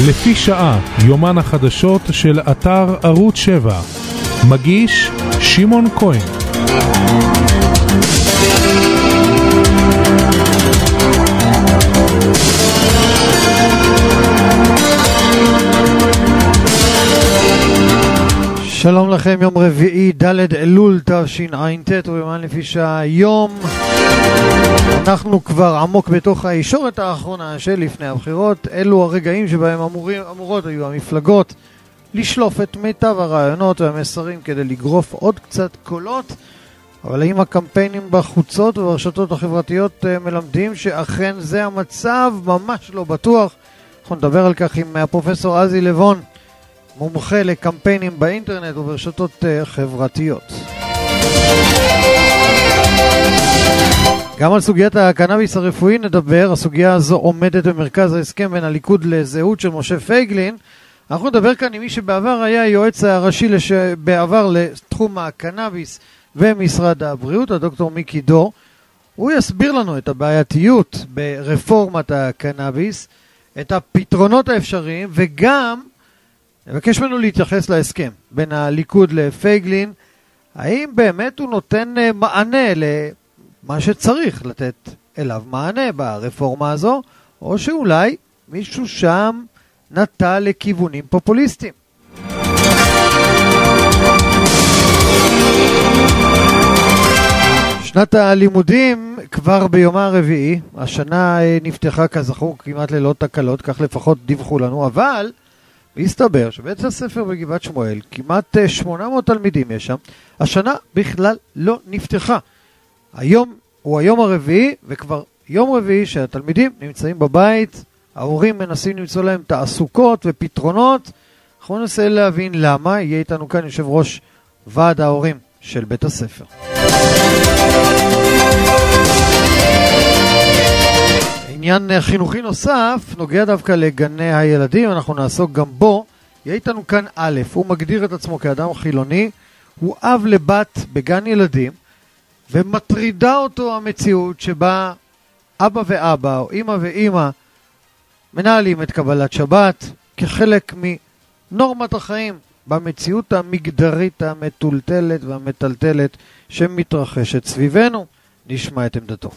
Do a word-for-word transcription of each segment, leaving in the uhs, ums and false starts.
לפי שעה, יומן החדשות של אתר ערוץ שבע. מגיש שמעון כהן. שלום לכם, יום רביעי ד' אלול תשע"ט, ויומן לפי שעה. היום אנחנו כבר עמוק בתוך הישורת האחרונה של לפני הבחירות. אלו הרגעים שבהם אמורים, אמורות היו המפלגות לשלוף את מיטב הרעיונות והמסרים כדי לגרוף עוד קצת קולות. אבל האם הקמפיינים בחוצות וברשתות החברתיות מלמדים שאכן זה המצב? ממש לא בטוח. אנחנו נדבר על כך עם הפרופסור אזי לבון, מומחה לקמפיינים באינטרנט וברשתות חברתיות. גם על סוגיית הקנאביס הרפואי נדבר. הסוגיה הזו עומדת במרכז ההסכם בין הליכוד לזהות של משה פייגלין. אנחנו נדבר כאן עם מי שבעבר היה היועץ הראשי לש... בעבר לתחום הקנאביס ומשרד הבריאות, הדוקטור מיקי דור. הוא יסביר לנו את הבעייתיות ברפורמת הקנאביס, את הפתרונות האפשריים, וגם נבקש ממנו להתייחס להסכם בין הליכוד לפייגלין. האם באמת הוא נותן מענה למה שצריך לתת אליו מענה ברפורמה הזו, או שאולי מישהו שם נטה לכיוונים פופוליסטיים. שנת הלימודים כבר ביומה הרביעי. השנה נפתחה כזכור כמעט ללא תקלות, כך לפחות דיווחו לנו, אבל הסתבר שבית הספר בגבעת שמואל, כמעט שמונה מאות תלמידים יש שם, השנה בכלל לא נפתחה. היום הוא היום הרביעי, וכבר יום רביעי שהתלמידים נמצאים בבית, ההורים מנסים למצוא להם תעסוקות ופתרונות. אנחנו ננסה להבין למה. יהיה איתנו כאן יושב ראש ועד ההורים של בית הספר. עניין חינוכי נוסף נוגע דווקא לגני הילדים, אנחנו נעסוק גם בו. יהיה איתנו כאן א', הוא מגדיר את עצמו כאדם חילוני, הוא אב לבת בגן ילדים, ומטרידה אותו המציאות שבה אבא ואבא או אמא ואמא מנהלים את קבלת שבת כחלק מנורמת החיים במציאות המגדרית המטולטלת והמטלטלת שמתרחשת סביבנו. נשמע את עמדתו.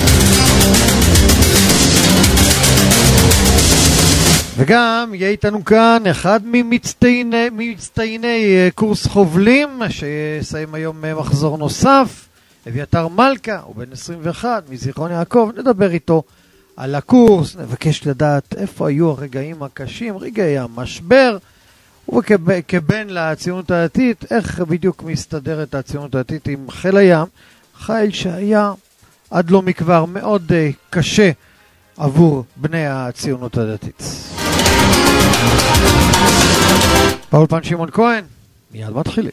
וגם יהיה איתנו כאן אחד ממצטייני, ממצטייני קורס חובלים שיסיים היום מחזור נוסף, אביתר מלכה, הוא בן עשרים ואחת מזיכרון יעקב. נדבר איתו על הקורס, נבקש לדעת איפה היו הרגעים הקשים, רגעי המשבר, וכבן לציונות הדתית, איך בדיוק מסתדרת הציונות הדתית עם חיל הים, חיל שהיה עד לא מכבר מאוד קשה עבור בני הציונות הדתית. באולפן שמעון כהן, מיד מתחילים.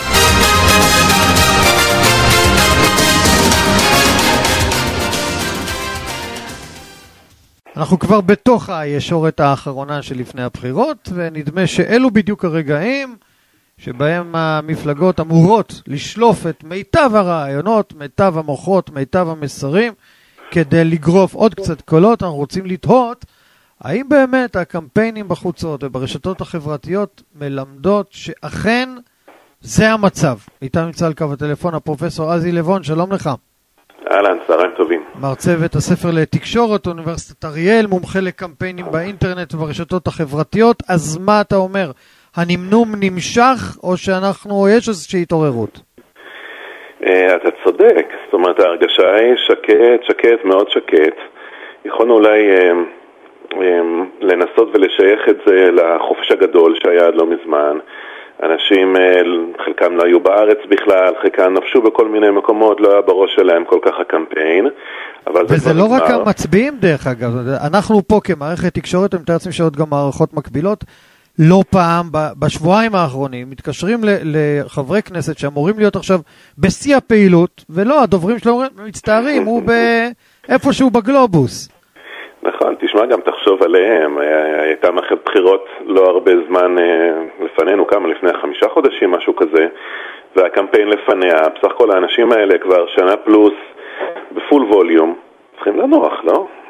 אנחנו כבר בתוך הישורת האחרונה של לפני הבחירות, ונדמה שאלו בדיוק הרגעים שבהם המפלגות אמורות לשלוף את מיטב הרעיונות, מיטב המוחות, מיטב המסרים, כדי לגרוף עוד קצת קולות. אנחנו רוצים לתהות האם באמת הקמפיינים בחוצות וברשתות החברתיות מלמדות שאכן זה המצב. איתם נמצא על קו הטלפון הפרופסור אזי לבון, שלום לך. אהלן, צהריים טובים. מרצה בית הספר לתקשורת, אוניברסיטת אריאל, מומחה לקמפיינים באינטרנט וברשתות החברתיות. אז מה אתה אומר? הנמנום נמשך או שאנחנו, יש איזושהי התעוררות? אתה צודק, זאת אומרת ההרגשה היא שקט, שקט, מאוד שקט. יכולנו אולי לנסות ולשייך את זה לחופש הגדול שהיה עד לא מזמן. אנשים, חלקם לא היו בארץ בכלל, חלקם נפשו בכל מיני מקומות, לא היה בראש שלהם כל כך הקמפיין. אבל וזה זה לא רק המצביעים דרך אגב, אנחנו פה כמערכת תקשורת, אני מתאר לעצמי שעוד גם מערכות מקבילות, לא פעם בשבועיים האחרונים מתקשרים לחברי כנסת שאמורים להיות עכשיו בשיא הפעילות, ולא, הדוברים שלו מצטערים, הוא איפשהו בגלובוס. נכון, תשמע, גם תחשוב עליהם. הייתה מערכת בחירות לא הרבה זמן לפנינו, כמה לפני חמישה חודשים, משהו כזה, והקמפיין לפניה. בסך הכל האנשים האלה כבר שנה פלוס בפול ווליום, צריכים לנוח, לא?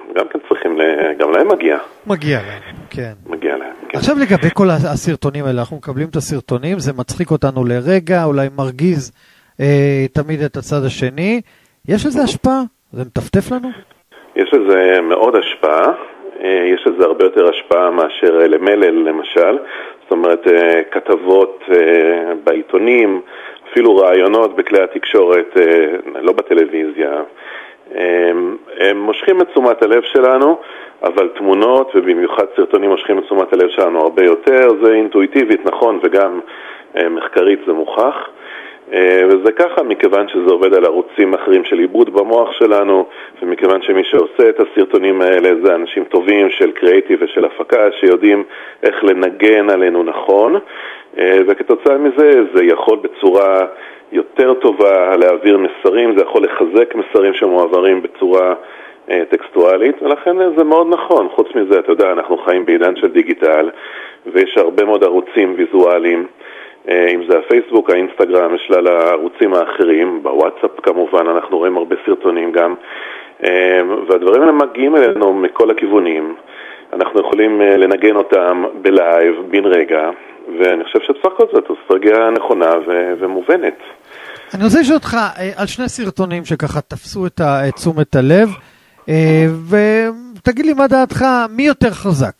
גם כן צריכים, גם להם מגיע. מגיע להם, כן. מגיע להם, כן. עכשיו לגבי כל הסרטונים האלה, אנחנו מקבלים את הסרטונים, זה מצחיק אותנו לרגע, אולי מרגיז אה, תמיד את הצד השני. יש לזה השפעה? זה מטפטף לנו? יש לזה מאוד השפעה. יש לזה הרבה יותר השפעה מאשר למלל למשל, זאת אומרת כתבות בעיתונים, אפילו רעיונות בכלי התקשורת, לא בטלוויזיה, הם מושכים את תשומת הלב שלנו, אבל תמונות ובמיוחד סרטונים מושכים את תשומת הלב שלנו הרבה יותר, זה אינטואיטיבית נכון וגם מחקרית זה מוכח. וזה ככה מכיוון שזה עובד על ערוצים אחרים של עיבוד במוח שלנו, ומכיוון שמי שעושה את הסרטונים האלה זה אנשים טובים של קריאיטיב ושל הפקה שיודעים איך לנגן עלינו נכון, וכתוצאה מזה זה יכול בצורה יותר טובה להעביר מסרים, זה יכול לחזק מסרים שמועברים בצורה טקסטואלית, ולכן זה מאוד נכון. חוץ מזה, אתה יודע, אנחנו חיים בעידן של דיגיטל, ויש הרבה מאוד ערוצים ויזואליים, אם זה הפייסבוק, האינסטגרם, שלל הערוצים האחרים, בוואטסאפ כמובן, אנחנו רואים הרבה סרטונים גם, והדברים האלה מגיעים אלינו מכל הכיוונים, אנחנו יכולים לנגן אותם בלייב, בין רגע, ואני חושב שצריך כל זאת אסטרטגיה נכונה ו- ומובנת. אני רוצה לשאול אותך על שני סרטונים שככה תפסו את תשומת הלב, ותגיד לי מה דעתך, מי יותר חזק?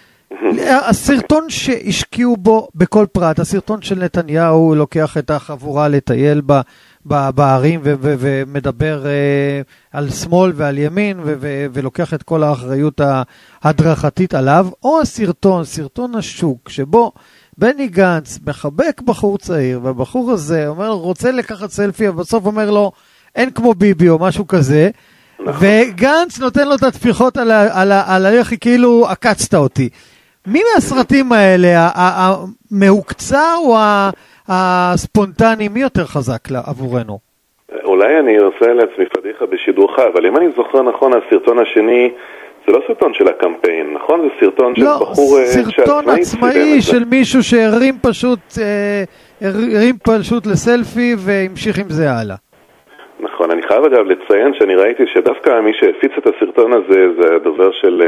הסרטון שהשקיעו בו בכל פרט, הסרטון של נתניהו לוקח את החבורה לטייל ב, ב, בערים ו, ו, ומדבר uh, על שמאל ועל ימין ו, ו, ולוקח את כל האחריות ההדרכתית עליו, או הסרטון, סרטון השוק, שבו בני גנץ מחבק בחור צעיר, והבחור הזה אומר, רוצה לקחת סלפי, ובסוף אומר לו, אין כמו ביבי או משהו כזה, וגנץ נותן לו את התפיחות על, על, על הלכי, כאילו עקצת אותי. מי מהסרטים האלה, המהוקצה או הספונטני, מי יותר חזק עבורנו? אולי אני עושה לעצמי פדיחה בשידורך, אבל אם אני זוכר נכון, הסרטון השני, זה לא סרטון של הקמפיין, נכון? זה סרטון של בחור... לא, סרטון עצמאי של מישהו שהרים פשוט, הרים פשוט לסלפי והמשיך עם זה הלאה. נכון, אני חייב אגב לציין שאני ראיתי שדווקא מי שהפיץ את הסרטון הזה, זה הדובר של...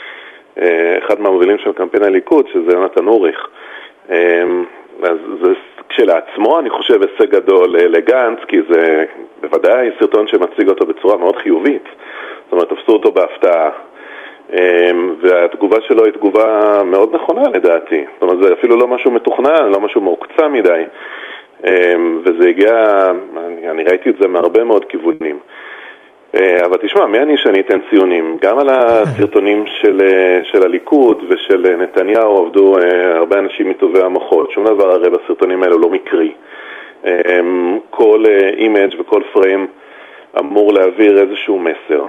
אחד מהמובילים של קמפיין הליכוד, שזה יונתן אוריך. אז זה כשלעצמו, אני חושב, הישג גדול לגנץ, כי זה בוודאי סרטון שמציג אותו בצורה מאוד חיובית. זאת אומרת, תפסו אותו בהפתעה. והתגובה שלו היא תגובה מאוד נכונה לדעתי. זאת אומרת, זה אפילו לא משהו מתוכנן, לא משהו מוקצה מדי. וזה הגיע, אני, אני ראיתי את זה מהרבה מאוד כיוונים. אבל תשמע, מי אני שאני אתן ציונים? גם על הסרטונים של, של הליכוד ושל נתניהו עבדו הרבה אנשים מטובי המוחות. שום דבר הרי בסרטונים האלו לא מקרי. כל אימג' וכל פריים אמור להעביר איזשהו מסר.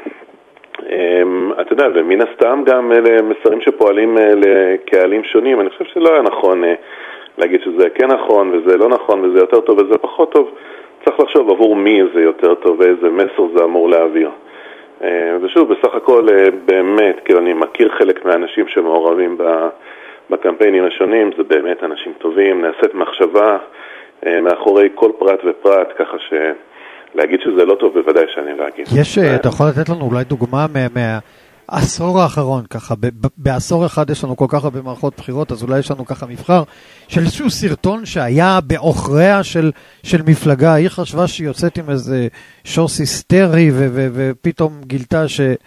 אתה יודע, ומן הסתם גם מסרים שפועלים לקהלים שונים. אני חושב שלא היה נכון להגיד שזה כן נכון וזה לא נכון וזה יותר טוב וזה פחות טוב. צריך לחשוב עבור מי זה יותר טוב ואיזה מסר זה אמור להעביר. ושוב, בסך הכל באמת, כאילו אני מכיר חלק מהאנשים שמעורבים בקמפיינים השונים, זה באמת אנשים טובים, נעשית מחשבה מאחורי כל פרט ופרט, ככה שלהגיד שזה לא טוב בוודאי שאני לא אגיד. יש, אתה יכול לתת לנו אולי דוגמה מה... העשור האחרון, ככה, בעשור אחד יש לנו כל כך הרבה מערכות בחירות, אז אולי יש לנו ככה מבחר של איזשהו סרטון שהיה באוכריה של, של מפלגה, היא חשבה שהיא יוצאת עם איזה שוס היסטרי, ו- ו- ופתאום גילתה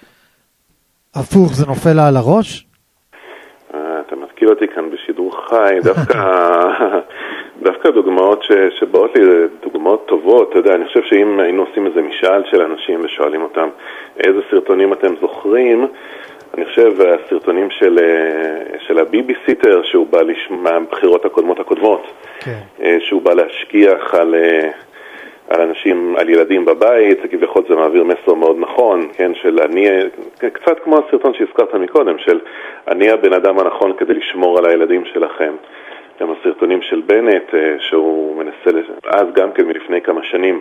שהפוך זה נופל לה על הראש? אתה מזכיר אותי כאן בשידור חי, דווקא, דווקא דוגמאות ש, שבאות לי, דוגמאות טובות, אתה יודע, אני חושב שאם היינו עושים איזה משאל של אנשים ושואלים אותם איזה סרטונים אתם זוכרים, אני חושב הסרטונים של, של הביביסיטר, שהוא בא לשמוע מהבחירות הקודמות הקודמות, okay. שהוא בא להשגיח על, על אנשים, על ילדים בבית, כביכול זה מעביר מסר מאוד נכון, כן, של אני, קצת כמו הסרטון שהזכרת מקודם, של אני הבן אדם הנכון כדי לשמור על הילדים שלכם. גם הסרטונים של בנט, שהוא מנסה, אז גם כן מלפני כמה שנים.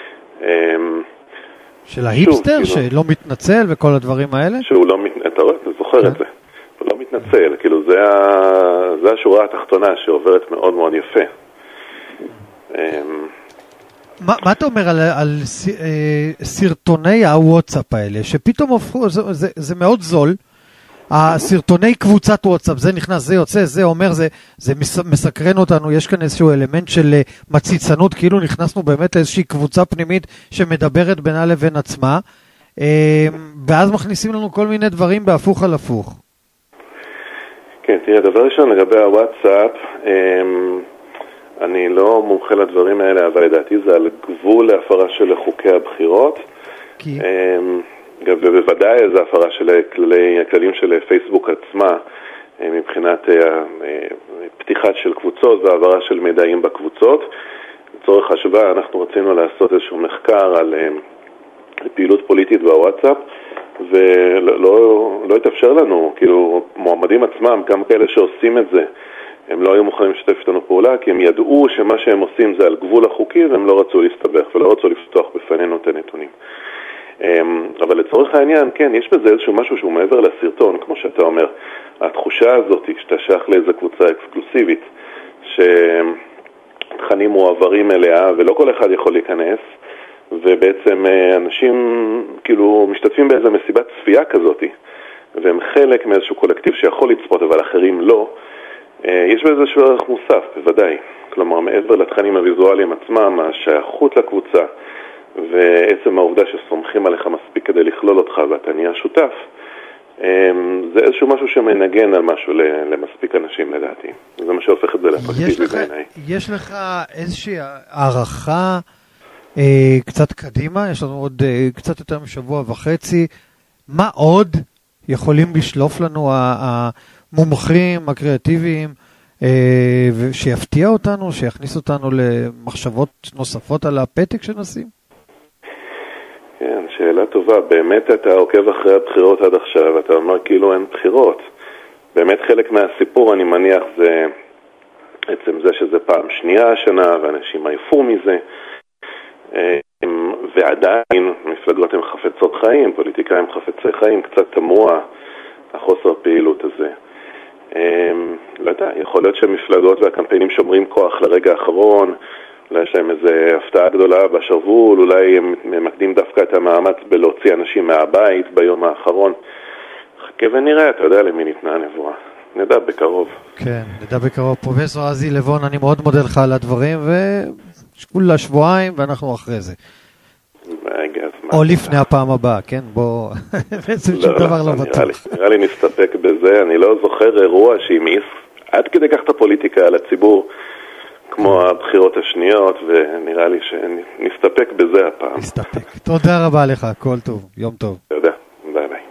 של ההיפסטר, שלא מתנצל וכל הדברים האלה? שהוא לא מתנצל, אתה רואה, אתה זוכר את זה. הוא לא מתנצל, כאילו זה השורה התחתונה שעוברת מאוד מאוד יפה. מה, מה אתה אומר על, על אה, סרטוני הוואטסאפ האלה, שפתאום הופכו, זה, זה, זה מאוד זול, הסרטוני קבוצת וואטסאפ, זה נכנס, זה יוצא, זה אומר, זה, זה מסקרן אותנו, יש כאן איזשהו אלמנט של מציצנות, כאילו נכנסנו באמת לאיזושהי קבוצה פנימית שמדברת בינה לבין עצמה, ואז מכניסים לנו כל מיני דברים בהפוך על הפוך. כן, תראה, דבר ראשון לגבי הוואטסאפ, אני לא מומחה לדברים האלה, אבל לדעתי זה על גבול להפרה של חוקי הבחירות. כי... ובוודאי זו הפרה של כללי, הכללים של פייסבוק עצמה, מבחינת פתיחת של קבוצות והעברה של מידעים בקבוצות. לצורך השוואה, אנחנו רצינו לעשות איזשהו מחקר על פעילות פוליטית בוואטסאפ, ולא לא, לא התאפשר לנו, כאילו מועמדים עצמם, גם כאלה שעושים את זה, הם לא היו מוכנים לשתף איתנו פעולה, כי הם ידעו שמה שהם עושים זה על גבול החוקי, והם לא רצו להסתבך ולא רצו לפתוח בפנינו את הנתונים. אבל לצורך העניין, כן, יש בזה איזשהו משהו שהוא מעבר לסרטון, כמו שאתה אומר, התחושה הזאת שאתה שייך לאיזו קבוצה אקסקלוסיבית, שתכנים מועברים אליה, ולא כל אחד יכול להיכנס, ובעצם אנשים כאילו משתתפים באיזו מסיבת צפייה כזאת, והם חלק מאיזשהו קולקטיב שיכול לצפות, אבל אחרים לא. יש בזה איזשהו ערך מוסף, בוודאי. כלומר, מעבר לתכנים הוויזואליים עצמם, השייכות לקבוצה, ועצם העובדה שסומכים עליך מספיק כדי לכלול אותך ואתה נהיה שותף, זה איזשהו משהו שמנגן על משהו למספיק אנשים לדעתי. זה מה שהופך את זה לאטרקטיבי בעיניי. יש לך איזושהי הערכה אה, קצת קדימה? יש לנו עוד אה, קצת יותר משבוע וחצי. מה עוד יכולים לשלוף לנו המומחים הקריאטיביים אה, שיפתיע אותנו, שיכניס אותנו למחשבות נוספות על הפתק שנשים? כן, שאלה טובה. באמת אתה עוקב אחרי הבחירות עד עכשיו, אתה אומר כאילו אין בחירות. באמת חלק מהסיפור, אני מניח, זה עצם זה שזה פעם שנייה השנה, ואנשים עייפו מזה, ועדיין מפלגות הן חפצות חיים, פוליטיקאים חפצי חיים, קצת תמוה החוסר פעילות הזה. לא יודע, יכול להיות שמפלגות והקמפיינים שומרים כוח לרגע האחרון, אולי יש להם איזו הפתעה גדולה בשרוול, אולי הם ממקדים דווקא את המאמץ בלהוציא אנשים מהבית ביום האחרון. חכה ונראה, אתה יודע למי ניתנה הנבואה. נדע בקרוב. כן, נדע בקרוב. פרופסור עזי לבון, אני מאוד מודה לך על הדברים, וכולה שבועיים ואנחנו אחרי זה. או לפני הפעם הבאה, כן? בוא, בעצם שום דבר לא בטוח. נראה לי נסתפק בזה, אני לא זוכר אירוע שהמיס עד כדי כך את הפוליטיקה על הציבור, כמו הבחירות השניות, ונראה לי שנסתפק בזה הפעם. נסתפק. תודה רבה לך, כל טוב, יום טוב. תודה, ביי ביי.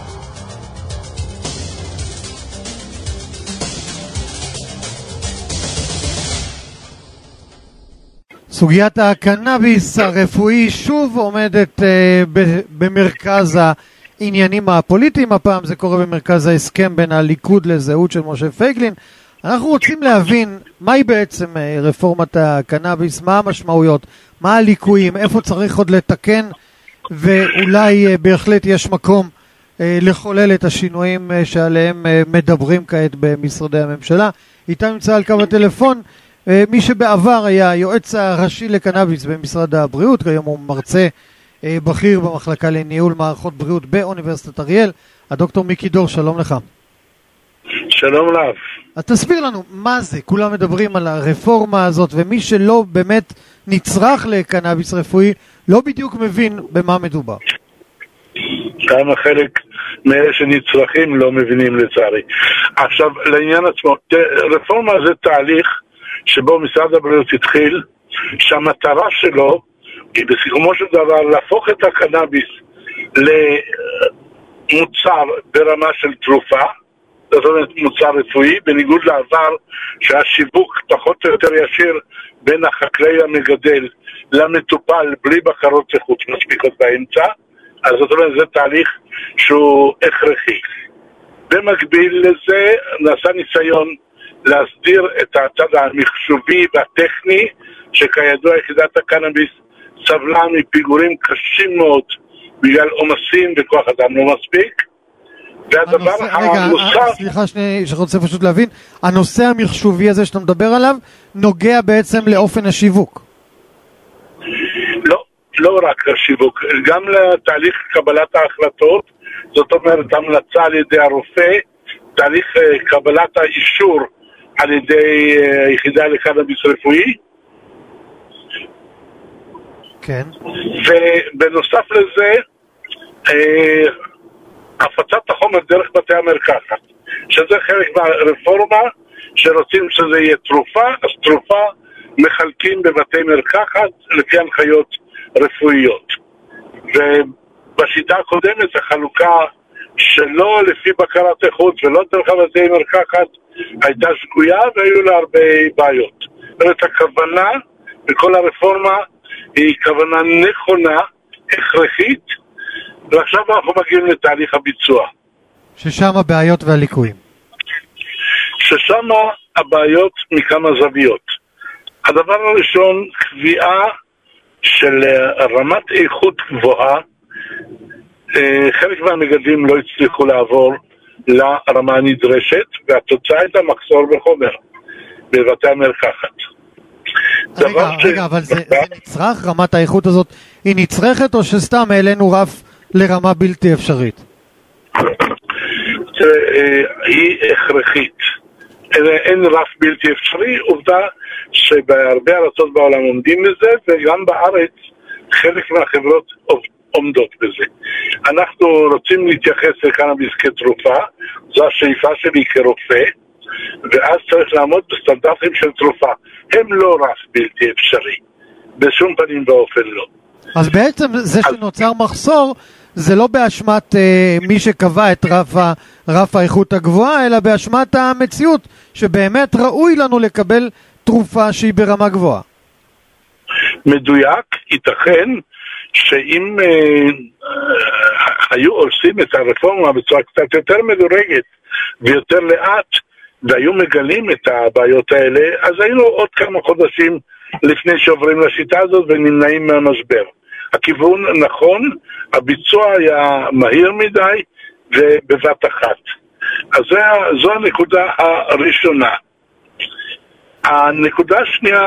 סוגיית הקנאביס הרפואי שוב עומדת uh, ב- במרכז העניינים הפוליטיים, הפעם זה קורה במרכז ההסכם בין הליכוד לזהות של משה פייגלין. אנחנו רוצים להבין מהי בעצם רפורמת הקנאביס, מה המשמעויות, מה הליקויים, איפה צריך עוד לתקן, ואולי בהחלט יש מקום לחולל את השינויים שעליהם מדברים כעת במשרדי הממשלה. איתם נמצא על קו הטלפון מי שבעבר היה היועץ הראשי לקנאביס במשרד הבריאות, כיום הוא מרצה בכיר במחלקה לניהול מערכות בריאות באוניברסיטת אריאל, הדוקטור מיקי דור, שלום לך. שלום לך. אז תסביר לנו מה זה, כולם מדברים על הרפורמה הזאת, ומי שלא באמת נצרך לקנאביס רפואי לא בדיוק מבין במה מדובר. כמה חלק מאלה שנצרכים לא מבינים לצערי. עכשיו לעניין עצמו, רפורמה זה תהליך שבו משרד הבריאות התחיל, שהמטרה שלו היא בסיכומו של דבר להפוך את הקנאביס למוצר ברמה של תרופה, זאת אומרת מוצר רפואי, בניגוד לעבר שהשיווק פחות או יותר ישיר בין החקלאי המגדל למטופל בלי בקרות איכות מספיקות באמצע. אז זאת אומרת זה תהליך שהוא הכרחי. במקביל לזה נעשה ניסיון להסדיר את הצד המחשובי והטכני, שכידוע יחידת הקנאביס סבלה מפיגורים קשים מאוד בגלל עומסים וכוח אדם לא מספיק. והדבר הנוסף... סליחה שני, שרוצה פשוט להבין, הנושא המחשובי הזה שאתה מדבר עליו נוגע בעצם לאופן השיווק. לא רק השיווק, גם לתהליך קבלת ההחלטות, זאת אומרת המלצה על ידי הרופא, תהליך קבלת האישור על ידי היחידה לקנאביס רפואי. כן. ובנוסף לזה, הפצת החומר דרך בתי המרקחת, שזה חלק מהרפורמה, שרוצים שזה יהיה תרופה, אז תרופה מחלקים בבתי מרקחת לפי הנחיות רפואיות. ובשיטה הקודמת החלוקה שלא לפי בקרת איכות ולא דרך בתי מרקחת הייתה שגויה והיו לה הרבה בעיות. זאת אומרת, הכוונה בכל הרפורמה היא כוונה נכונה, הכרחית, ועכשיו אנחנו מגיעים לתהליך הביצוע. ששם הבעיות והליקויים. ששם הבעיות מכמה זוויות. הדבר הראשון, קביעה של רמת איכות גבוהה. חלק מהמגדלים לא הצליחו לעבור לרמה הנדרשת, והתוצאה הייתה מחסור בחומר בבתי המרקחת. רגע, רגע, אבל זה, זה נצרך? רמת האיכות הזאת היא נצרכת, או שסתם העלינו רף לרמה בלתי אפשרית? היא הכרחית. אין רף בלתי אפשרי, עובדה שבהרבה ארצות בעולם עומדים בזה, וגם בארץ חלק מהחברות עומדות בזה. אנחנו רוצים להתייחס לקנאביס כתרופה, זו השאיפה שלי כרופא, ואז צריך לעמוד בסטנדרטים של תרופה. הם לא רף בלתי אפשרי, בשום פנים ואופן לא. אז בעצם זה שנוצר מחסור, זה לא באשמת אה, מי שקבע את רף, ה, רף האיכות הגבוהה, אלא באשמת המציאות, שבאמת ראוי לנו לקבל תרופה שהיא ברמה גבוהה. מדויק, ייתכן שאם אה, אה, היו עושים את הרפורמה בצורה קצת יותר מדורגת ויותר לאט, והיו מגלים את הבעיות האלה, אז היינו עוד כמה חודשים לפני שעוברים לשיטה הזאת ונמנעים מהמשבר. הכיוון נכון, הביצוע היה מהיר מדי ובבת אחת. אז זו הנקודה הראשונה. הנקודה השנייה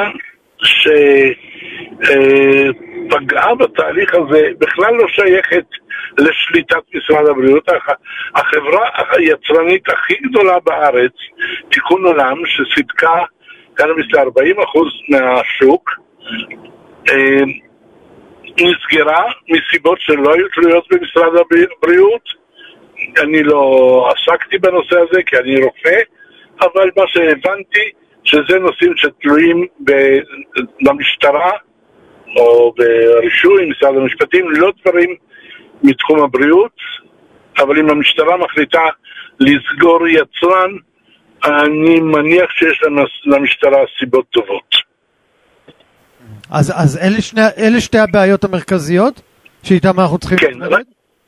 שפגעה בתהליך הזה בכלל לא שייכת לשליטת משרד הבריאות. החברה היצרנית הכי גדולה בארץ, תיקון עולם, שסיפקה קנאביס ל-ארבעים אחוז מהשוק, נסגרה מסיבות שלא היו תלויות במשרד הבריאות. אני לא עסקתי בנושא הזה כי אני רופא, אבל מה שהבנתי שזה נושאים שתלויים במשטרה או ברישוי משרד המשפטים, לא דברים מתחום הבריאות, אבל אם המשטרה מחליטה לסגור יצרן, אני מניח שיש למשטרה סיבות טובות. אז, אז אלה, שני, אלה שתי הבעיות המרכזיות שאיתם אנחנו צריכים כן, להתמודד?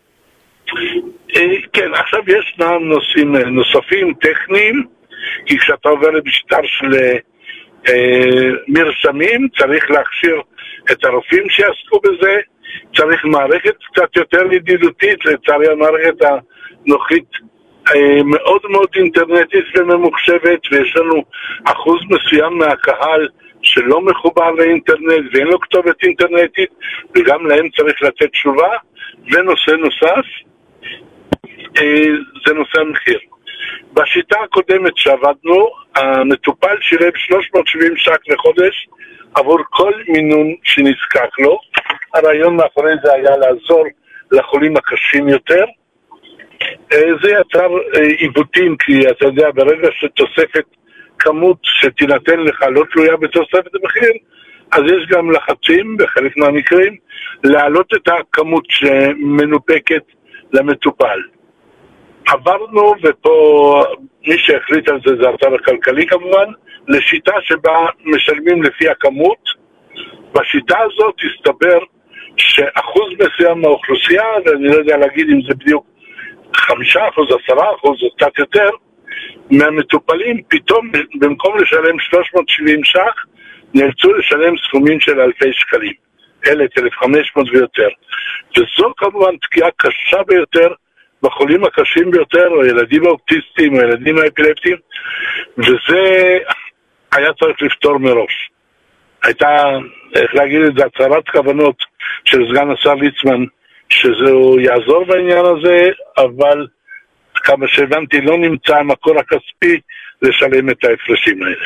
כן, עכשיו יש נושאים נוספים טכניים, כי כשאתה עובר למשטר של אה, מרשמים, צריך להכשיר את הרופאים שיעסקו בזה, צריך מערכת קצת יותר ידידותית, לצערי המערכת הנוכחית אה, מאוד מאוד אינטרנטית וממוחשבת, ויש לנו אחוז מסוים מהקהל שלא מחובר לאינטרנט ואין לו כתובת אינטרנטית, וגם להם צריך לתת תשובה. ונושא נוסף, אה, זה נושא המחיר. בשיטה הקודמת שעבדנו, המטופל שילם שלוש מאות שבעים ש"ח לחודש עבור כל מינון שנזקק לו. הרעיון מאחורי זה היה לעזור לחולים הקשים יותר. זה יצר עיוותים, כי אתה יודע, ברגע שתוספת כמות שתינתן לך לא תלויה בתוספת המחיר, אז יש גם לחצים בחלק מהמקרים להעלות את הכמות שמנופקת למטופל. עברנו, ופה מי שהחליט על זה זה הצד הכלכלי כמובן, לשיטה שבה משלמים לפי הכמות. בשיטה הזאת הסתבר שאחוז מסוים מהאוכלוסייה, ואני לא יודע להגיד אם זה בדיוק חמישה אחוז, עשרה אחוז או קצת יותר, מהמטופלים פתאום במקום לשלם שלוש מאות שבעים ש"ח, נאלצו לשלם סכומים של אלפי שקלים, אלף, אלף וחמש מאות ויותר. וזו כמובן פגיעה קשה ביותר בחולים הקשים ביותר, או ילדים האוטיסטים, או ילדים האפילפטיים, וזה היה צריך לפתור מראש. הייתה, איך להגיד את זה, הצהרת כוונות של סגן השר ליצמן, שזהו יעזור בעניין הזה, אבל כמה שהבנתי לא נמצא המקור הכספי לשלם את ההפרשים האלה.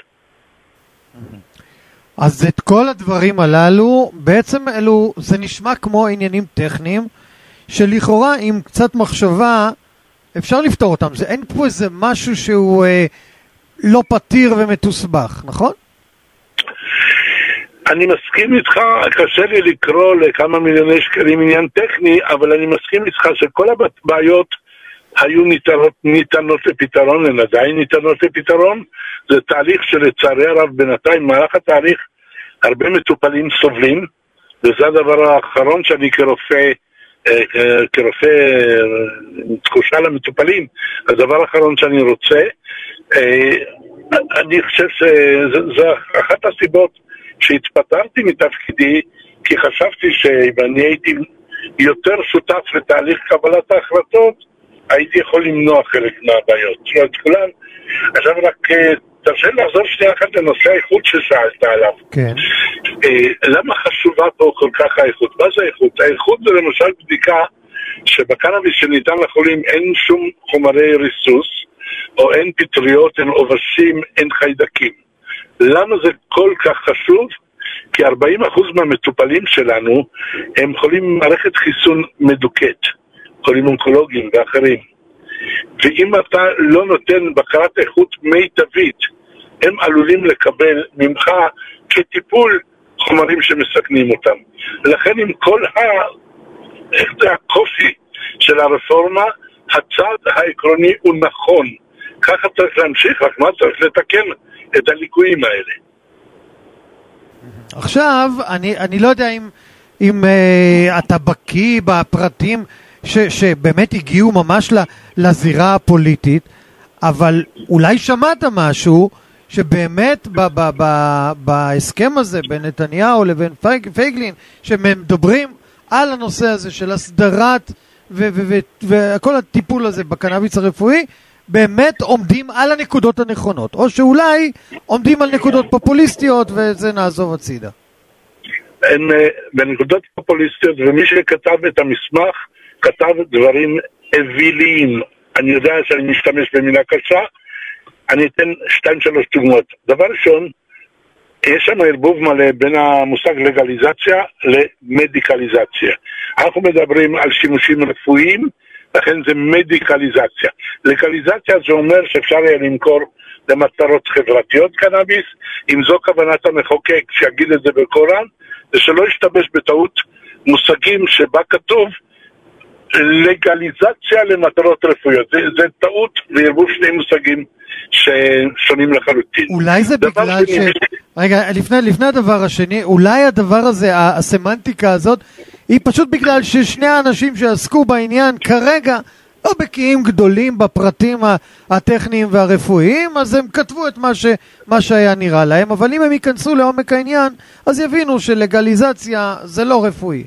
אז את כל הדברים הללו, בעצם אלו, זה נשמע כמו עניינים טכניים, שלכאורה עם קצת מחשבה אפשר לפתור אותם. זה, אין פה איזה משהו שהוא אה, לא פתיר ומתוסבך, נכון? אני מסכים איתך, קשה לי לקרוא לכמה מיליוני שקלים עניין טכני, אבל אני מסכים איתך שכל הבעיות היו ניתנות, ניתנות לפתרון, הן עדיין ניתנות לפתרון. זה תהליך שלצערי הרב בינתיים, מהלך התהליך, הרבה מטופלים סובלים, וזה הדבר האחרון שאני כרופא, כרופא תחושה למטופלים, הדבר האחרון שאני רוצה. אני חושב שזו אחת הסיבות שהתפטרתי מתפקידי, כי חשבתי שאם אני הייתי יותר שותף לתהליך קבלת ההחלטות, הייתי יכול למנוע חלק מהבעיות. לא את כולן. עכשיו רק תרשה לחזור שנייה אחת לנושא האיכות ששאלת עליו. כן. למה חשובה פה כל כך האיכות? מה זה האיכות? האיכות זה למשל בדיקה שבקנאביס שניתן לחולים אין שום חומרי ריסוס, או אין פטריות, אין עובשים, אין חיידקים. למה זה כל כך חשוב? כי ארבעים אחוז מהמטופלים שלנו הם חולים במערכת חיסון מדוכאת, חולים אונקולוגיים ואחרים. ואם אתה לא נותן בקרת איכות מיטבית, הם עלולים לקבל ממך כטיפול חומרים שמסכנים אותם. לכן עם כל ה... איך זה הקושי של הרפורמה, הצד העקרוני הוא נכון. ככה צריך להמשיך, רק מה צריך לתקן את הליקויים האלה. עכשיו, אני, אני לא יודע אם, אם uh, אתה בקיא בפרטים ש, שבאמת הגיעו ממש לזירה הפוליטית, אבל אולי שמעת משהו שבאמת ב, ב, ב, בהסכם הזה בין נתניהו לבין פייג, פייגלין, שמדברים על הנושא הזה של הסדרת וכל הטיפול הזה בקנאביס הרפואי, באמת עומדים על הנקודות הנכונות, או שאולי עומדים על נקודות פופוליסטיות וזה נעזוב הצידה. הם בנקודות פופוליסטיות, ומי שכתב את המסמך כתב דברים אוויליים. אני יודע שאני משתמש במילה קשה, אני אתן שתיים שלוש דוגמאות. דבר ראשון, יש שם ערבוב מלא בין המושג לגליזציה למדיקליזציה. אנחנו מדברים על שימושים רפואיים, לכן זה מדיקליזציה. לגליזציה זה אומר שאפשר יהיה למכור למטרות חברתיות קנאביס, אם זו כוונת המחוקק שיגיד את זה בקוראן, ושלא ישתמש בטעות מושגים שבה כתוב לגליזציה למטרות רפואיות. זה, זה טעות וערבוב שני מושגים ששונים לחלוטין. אולי זה בגלל ש... ש... רגע, לפני, לפני הדבר השני, אולי הדבר הזה, הסמנטיקה הזאת, היא פשוט בגלל ששני האנשים שעסקו בעניין כרגע לא בקיאים גדולים בפרטים הטכניים והרפואיים, אז הם כתבו את מה, ש, מה שהיה נראה להם, אבל אם הם ייכנסו לעומק העניין, אז יבינו שלגליזציה זה לא רפואי.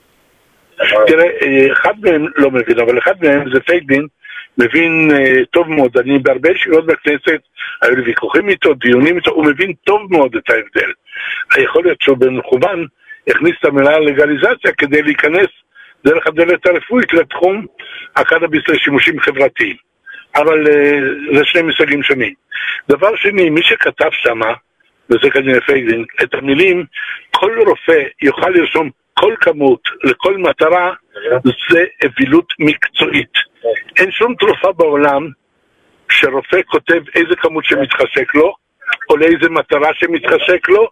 תראה, אחד מהם לא מבין, אבל אחד מהם זה פייגלין, מבין uh, טוב מאוד. אני בהרבה ישיבות בכנסת, היו לי ויכוחים איתו, דיונים איתו, הוא מבין טוב מאוד את ההבדל. יכול להיות שהוא במכוון הכניס את המילה לגליזציה כדי להיכנס דרך הדלת הרפואית לתחום הקנאביס לשימושים חברתיים. אבל uh, זה שני מסגים שונים. דבר שני, מי שכתב שמה, וזה כנראה פייגלין, את המילים, כל רופא יוכל לרשום כל כמות לכל מטרה, זה אווילות מקצועית. אין שום תרופה בעולם שרופא כותב איזה כמות שמתחשק לו, או לאיזה מטרה שמתחשק לו,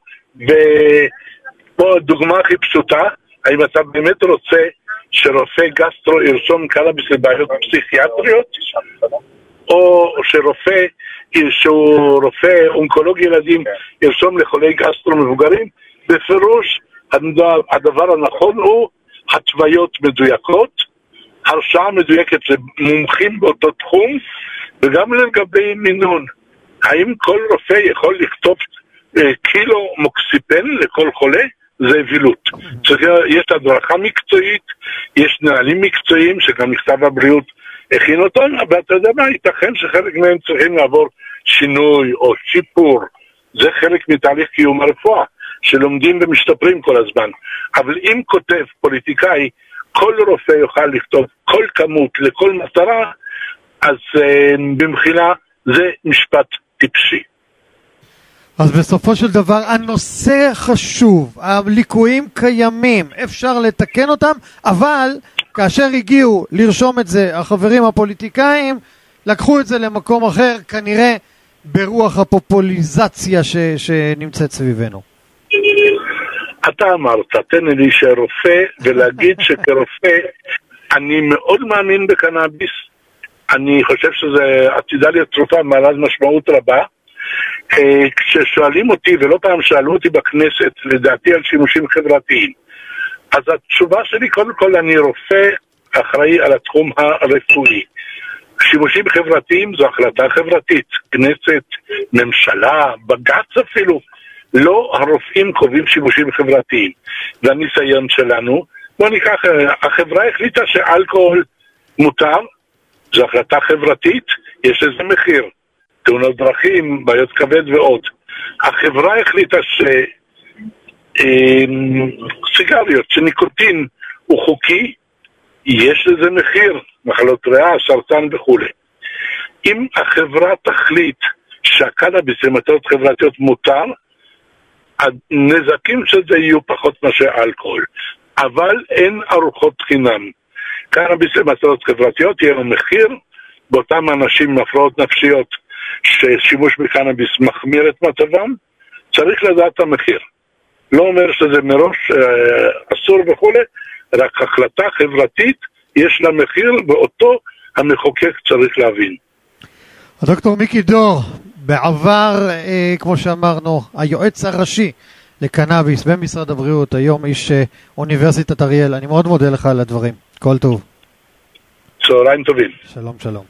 ופה הדוגמה הכי פשוטה, האם אתה באמת רוצה שרופא גסטרו ירשום קנאביס לבעיות פסיכיאטריות, או שרופא שהוא רופא אונקולוג ילדים ירשום לחולי גסטרו מבוגרים? בפירוש הדבר הנכון הוא התוויות מדויקות, הרשאה מדויקת למומחים באותו תחום, וגם לגבי מינון. האם כל רופא יכול לכתוב קילו מוקסיפן לכל חולה? זה אווילות. יש הדרכה מקצועית, יש נהלים מקצועיים שגם מכתב הבריאות הכין אותם, אבל אתה יודע מה, ייתכן שחלק מהם צריכים לעבור שינוי או שיפור. זה חלק מתהליך קיום הרפואה. שלומדים ומשתפרים כל הזמן. אבל אם כותב פוליטיקאי, כל רופא יוכל לכתוב כל כמות לכל מטרה, אז uh, במחילה זה משפט טיפשי. אז בסופו של דבר הנושא חשוב, הליקויים קיימים, אפשר לתקן אותם, אבל כאשר הגיעו לרשום את זה החברים הפוליטיקאים, לקחו את זה למקום אחר, כנראה ברוח הפופוליזציה ש, שנמצאת סביבנו. אתה אמרת, תן לי שרופא, ולהגיד שכרופא אני מאוד מאמין בקנאביס, אני חושב שזה עתידה להיות תרופה מעלת משמעות רבה. כששואלים אותי, ולא פעם שאלו אותי בכנסת, לדעתי על שימושים חברתיים, אז התשובה שלי, קודם כל אני רופא אחראי על התחום הרפואי. שימושים חברתיים זו החלטה חברתית, כנסת, ממשלה, בג"ץ אפילו, לא הרופאים קובעים שימושים חברתיים. והניסיון שלנו, בוא ניקח, החברה החליטה שאלכוהול מותר, זו החלטה חברתית, יש לזה מחיר, תאונות דרכים, בעיות כבד ועוד. החברה החליטה שסיגריות, שניקוטין הוא חוקי, יש לזה מחיר, מחלות ריאה, סרטן וכו'. אם החברה תחליט שהקנאביס למטרות חברתיות מותר, הנזקים של זה יהיו פחות מאשר אלכוהול. אבל אין ארוחות חינם. קנאביס למטרות חברתיות יהיה לו מחיר, באותם אנשים עם הפרעות נפשיות ששימוש בקנאביס מחמיר את מצבם, צריך לדעת את המחיר. לא אומר שזה מראש אה, אסור וכו', רק החלטה חברתית יש לה מחיר, ואותו המחוקק צריך להבין. הדוקטור מיקי דור, בעבר, אה, כמו שאמרנו, היועץ הראשי לקנאביס במשרד הבריאות, היום איש אה, אוניברסיטת אריאל, אני מאוד מודה לך על הדברים. כל טוב. צהריים טובים. שלום שלום.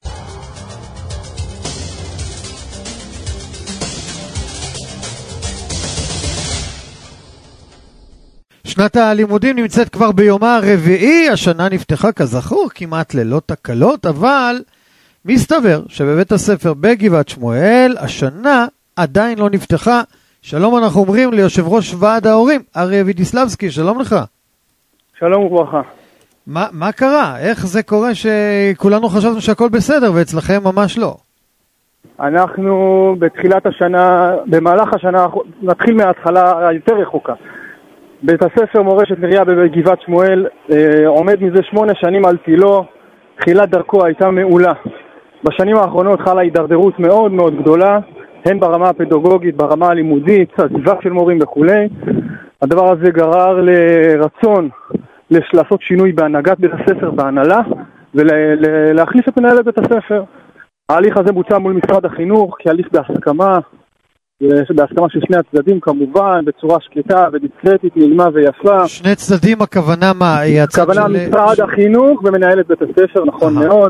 שנת הלימודים נמצאת כבר ביומה הרביעי, השנה נפתחה כזכור כמעט ללא תקלות, אבל מסתבר שבבית הספר בגבעת שמואל השנה עדיין לא נפתחה. שלום אנחנו אומרים ליושב ראש ועד ההורים, אריה וידיסלבסקי, שלום לך. שלום וברכה. מה, מה קרה? איך זה קורה שכולנו חשבנו שהכל בסדר ואצלכם ממש לא? אנחנו בתחילת השנה, במהלך השנה, נתחיל מההתחלה היותר רחוקה. בית הספר מורשת נריה בגבעת שמואל אה, עומד מזה שמונה שנים על תילו, תחילת דרכו הייתה מעולה. בשנים האחרונות חלה הידרדרות מאוד מאוד גדולה, הן ברמה הפדגוגית, ברמה הלימודית, עזיבה של מורים וכו'. הדבר הזה גרר לרצון לעשות שינוי בהנהגת בית הספר, בהנהלה, ולהחליף את מנהלת בית הספר. ההליך הזה בוצע מול משרד החינוך כהליך בהסכמה, בהסכמה של שני הצדדים כמובן, בצורה שקטה ודיסקרטית, נעימה ויפה. שני צדדים, הכוונה מה? הכוונה של... משרד החינוך ומנהלת בית הספר, נכון מאוד.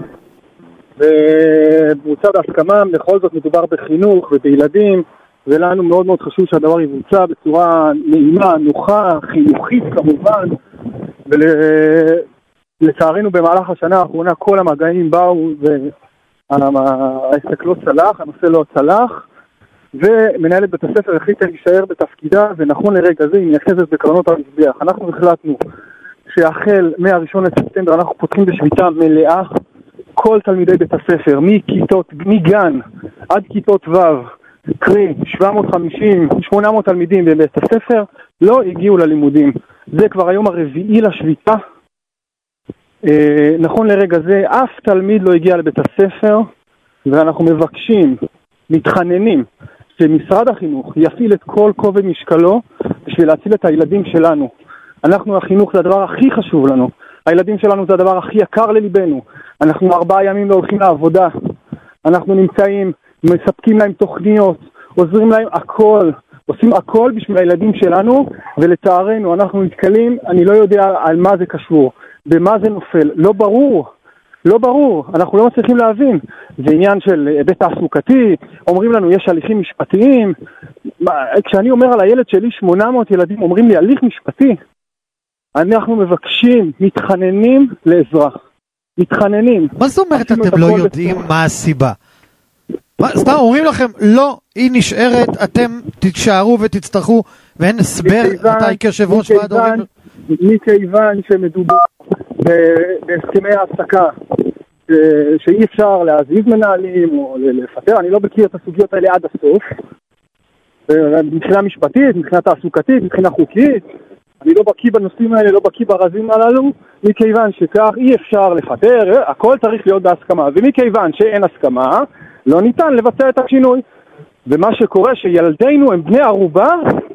ובוצע בהסכמה, בכל זאת מדובר בחינוך ובילדים, ולנו מאוד מאוד חשוב שהדבר יבוצע בצורה נעימה, נוחה, חינוכית כמובן. ולצערנו במהלך השנה האחרונה כל המגעים באו והעסק לא צלח, הנושא לא צלח, ומנהלת בית הספר החליטה להישאר בתפקידה, ונכון לרגע זה היא מייחסת בקרנות המזבח. אנחנו החלטנו שהחל מהראשון לספטמבר אנחנו פותחים בשביתה מלאה, כל תלמידי בית הספר, מכיתות, מגן עד כיתות ו', קרי שבע מאות וחמישים שמונה מאות תלמידים בבית הספר, לא הגיעו ללימודים. זה כבר היום הרביעי לשביתה. אה, נכון לרגע זה, אף תלמיד לא הגיע לבית הספר, ואנחנו מבקשים, מתחננים, שמשרד החינוך יפעיל את כל כובד משקלו בשביל להציל את הילדים שלנו. אנחנו, החינוך זה הדבר הכי חשוב לנו. הילדים שלנו זה הדבר הכי יקר לליבנו. אנחנו ארבעה ימים לא הולכים לעבודה. אנחנו נמצאים, מספקים להם תוכניות, עוזרים להם הכל. עושים הכל בשביל הילדים שלנו, ולצערנו אנחנו נתקלים, אני לא יודע על מה זה קשור, במה זה נופל, לא ברור, לא ברור, אנחנו לא מצליחים להבין. זה עניין של היבט תעסוקתי, אומרים לנו יש הליכים משפטיים, כשאני אומר על הילד שלי שמונה מאות ילדים, אומרים לי הליך משפטי, אנחנו מבקשים, מתחננים לעזרה, מתחננים. מה זאת אומרת אתם לא יודעים מה הסיבה? סתם אומרים לכם, לא, היא נשארת, אתם תישארו ותצטרכו ואין הסבר, אתה כיושב ראש ועד ההורים. מכיוון שמדובר בהסכמי העסקה, שאי אפשר להזיז מנהלים או לפטר, אני לא מכיר את הסוגיות האלה עד הסוף, מבחינה משפטית, מבחינה תעסוקתית, מבחינה חוקית, אני לא בקיא בנושאים האלה, לא בקיא ברזים הללו, מכיוון שכך אי אפשר לפטר, הכל צריך להיות בהסכמה, ומכיוון שאין הסכמה, לא ניתן לבצע את השינוי. ומה שקורה שילדינו הם בני ערובה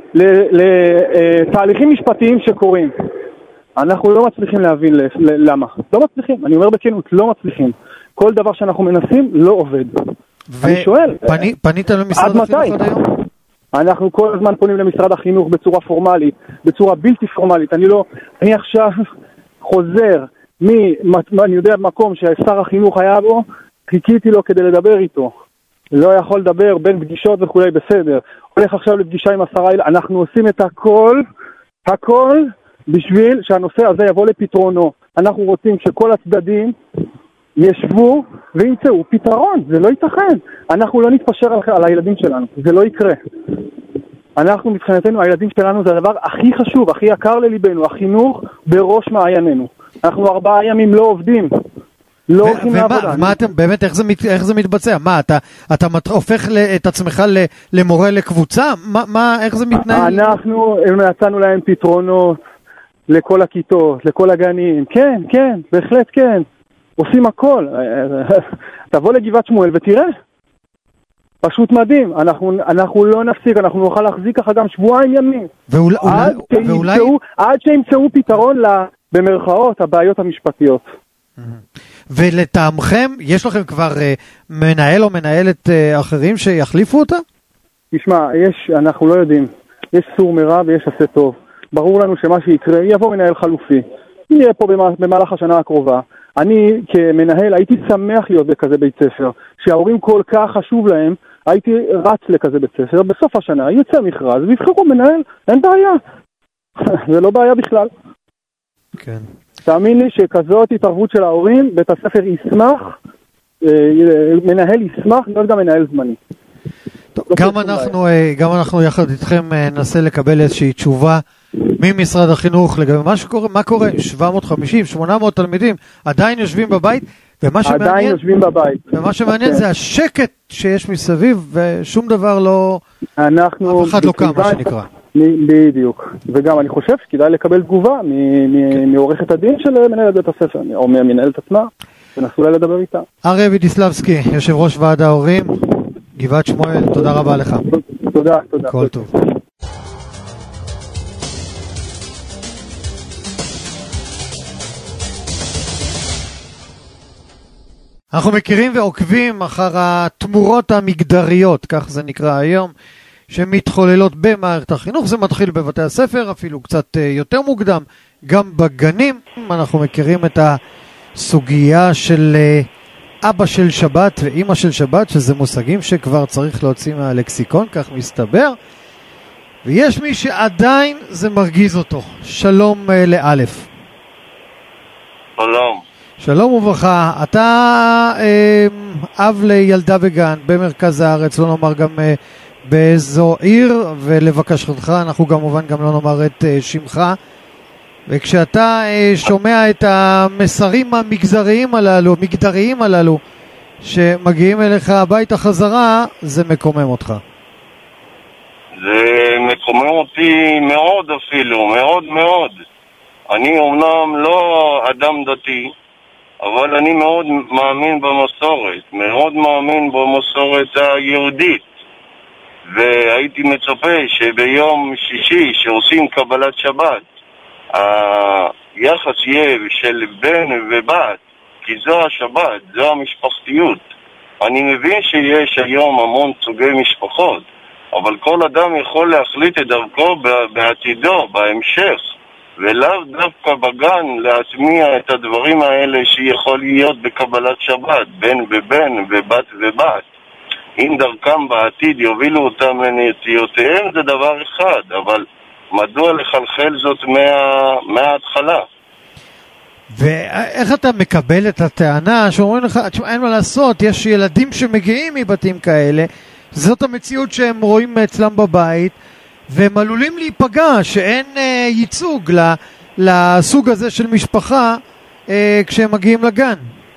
לתהליכים משפטיים שקורים. אנחנו לא מצליחים להבין למה. לא מצליחים, אני אומר בכנות, לא מצליחים. כל דבר שאנחנו מנסים לא עובד. אני שואל, פנית למשרד החינוך עד היום? אנחנו כל הזמן פונים למשרד החינוך בצורה פורמלית, בצורה בלתי פורמלית. אני לא, אני עכשיו חוזר מ, אני יודע, מקום ששר החינוך היה בו, חיכיתי לו כדי לדבר איתו. לא יכול לדבר בין פגישות וכולי, בסדר. הולך עכשיו לפגישה עם השרה, אנחנו עושים את הכל, הכל, בשביל שהנושא הזה יבוא לפתרונו. אנחנו רוצים שכל הצדדים ישבו וימצאו פתרון. זה לא ייתכן. אנחנו לא נתפשר על, על הילדים שלנו. זה לא יקרה. אנחנו, מבחינתנו, הילדים שלנו זה הדבר הכי חשוב, הכי יקר לליבנו. החינוך בראש מעייננו. אנחנו ארבעה ימים לא עובדים. לא הולכים לעבודה. ומה אתם, באמת, איך זה, איך זה מתבצע? מה, אתה, אתה הופך את עצמך למורה לקבוצה? מה, מה, איך זה מתנהל? אנחנו, נתנו להם פתרונות לכל הכיתות, לכל הגנים. כן, כן, בהחלט כן. עושים הכל. תבוא לגבעת שמואל ותראה. פשוט מדהים. אנחנו, אנחנו לא נפסיק, אנחנו נוכל להחזיק ככה גם שבועיים ימים. ואולי, עד, ואולי... שימצאו, עד שימצאו פתרון במרכאות הבעיות המשפטיות. ולטעמכם, יש לכם כבר uh, מנהל או מנהלת uh, אחרים שיחליפו אותה? תשמע, יש, אנחנו לא יודעים. יש סור מרע ויש עשה טוב. ברור לנו שמה שיקרה, יבוא מנהל חלופי. יהיה פה במהלך השנה הקרובה. אני כמנהל הייתי שמח להיות בכזה בית ספר. שההורים כל כך חשוב להם, הייתי רץ לכזה בית ספר. בסוף השנה יוצא מכרז ויבחרו מנהל, אין בעיה. זה לא בעיה בכלל. כן. תאמין לי שכזאת התערבות של ההורים, בית הספר ישמח, מנהל ישמח, להיות גם מנהל זמני. טוב, גם אנחנו, גם אנחנו יחד איתכם ננסה לקבל איזושהי תשובה ממשרד החינוך לגבי מה שקורה, מה קורה, שבע מאות וחמישים, שמונה מאות תלמידים עדיין יושבים בבית, ומה שמעניין, עדיין יושבים בבית. ומה שמעניין זה השקט שיש מסביב, ושום דבר לא, אנחנו, אף אחד לא קם, מה שנקרא. בדיוק. וגם אני חושב שכדאי לקבל תגובה מעורכת הדין של מנהלת בית הספר, או מהמנהלת עצמה, ונסו לה לדבר איתה. אריה וידיסלבסקי, יושב ראש ועד ההורים, גבעת שמואל, תודה רבה לך. תודה, תודה. כל טוב. אנחנו מכירים ועוקבים אחר התמורות המגדריות, כך זה נקרא היום, שמתחוללות במערכת החינוך. זה מתחיל בבתי הספר, אפילו קצת יותר מוקדם, גם בגנים. אנחנו מכירים את הסוגיה של אבא של שבת ואמא של שבת, שזה מושגים שכבר צריך להוציא מהלקסיקון, כך מסתבר. ויש מי שעדיין זה מרגיז אותו. שלום לאלף. שלום. שלום וברכה. אתה אה, אב לילדה בגן במרכז הארץ, לא נאמר גם אה, באיזו עיר, ולבקשתך אנחנו כמובן גם לא נאמר את אה, שמך. וכשאתה אה, שומע את המסרים המגזריים הללו, מגדריים הללו, שמגיעים אליך הביתה חזרה, זה מקומם אותך. זה מקומם אותי מאוד אפילו, מאוד מאוד. אני אומנם לא אדם דתי, אבל אני מאוד מאמין במסורת, מאוד מאמין במסורת היהודית. והייתי מצפה שביום שישי שעושים קבלת שבת, היחס יהיה של בן ובת, כי זו השבת, זו המשפחתיות. אני מבין שיש היום המון סוגי משפחות, אבל כל אדם יכול להחליט את דרכו בעתידו, בהמשך, ולאו דווקא בגן להטמיע את הדברים האלה שיכול להיות בקבלת שבת, בן ובן ובת ובת. אם דרכם בעתיד יובילו אותם לנטיותיהם זה דבר אחד, אבל מדוע לחלחל זאת מה, מההתחלה? ואיך אתה מקבל את הטענה שאומרים לך, אין מה לעשות, יש ילדים שמגיעים מבתים כאלה, זאת המציאות שהם רואים אצלם בבית, והם עלולים להיפגע שאין אה, ייצוג לסוג הזה של משפחה אה, כשהם מגיעים לגן.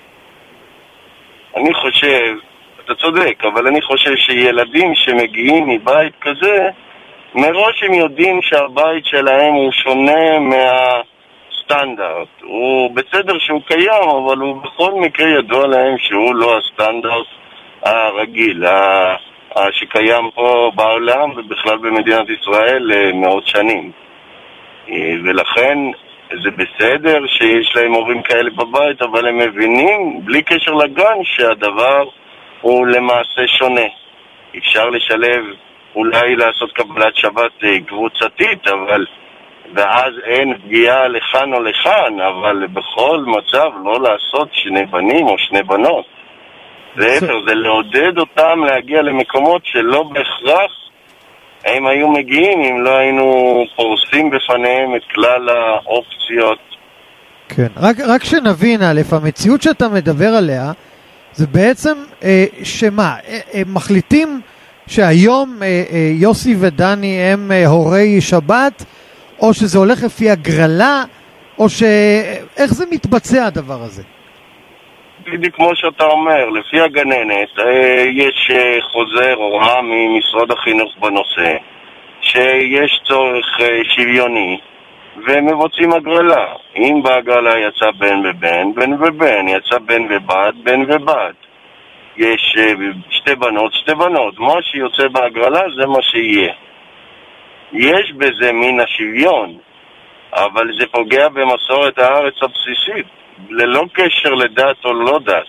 אני חושב, אתה צודק, אבל אני חושב שילדים שמגיעים מבית כזה, מראש הם יודעים שהבית שלהם הוא שונה מהסטנדרט. הוא בסדר שהוא קיים, אבל הוא בכל מקרה ידוע להם שהוא לא הסטנדרט הרגיל, שקיים פה בעולם ובכלל במדינת ישראל מאות שנים. ולכן זה בסדר שיש להם הורים כאלה בבית, אבל הם מבינים בלי קשר לגן שהדבר הוא למעשה שונה. אפשר לשלב, אולי לעשות קבלת שבת קבוצתית, אבל ואז אין פגיעה לכאן או לכאן, אבל בכל מצב לא לעשות שני בנים או שני בנות. זה, זה לעודד אותם להגיע למקומות שלא בהכרח הם היו מגיעים אם לא היינו פורסים בפניהם את כלל האופציות. כן, רק, רק שנבין, א', המציאות שאתה מדבר עליה זה בעצם אה, שמה, אה, אה, מחליטים שהיום אה, אה, יוסי ודני הם אה, הורי שבת, או שזה הולך לפי הגרלה, או ש... איך זה מתבצע הדבר הזה? בדיוק כמו שאתה אומר, לפי הגננת יש חוזר הוראה ממשרד החינוך בנושא שיש צורך שוויוני ומבוצעים הגרלה. אם בהגרלה יצא בן ובן, בן ובן, יצא בן ובת, בן ובת. יש שתי בנות, שתי בנות. מה שיוצא בהגרלה זה מה שיהיה. יש בזה מין השוויון, אבל זה פוגע במסורת הארץ הבסיסית, ללא קשר לדת או לא דת.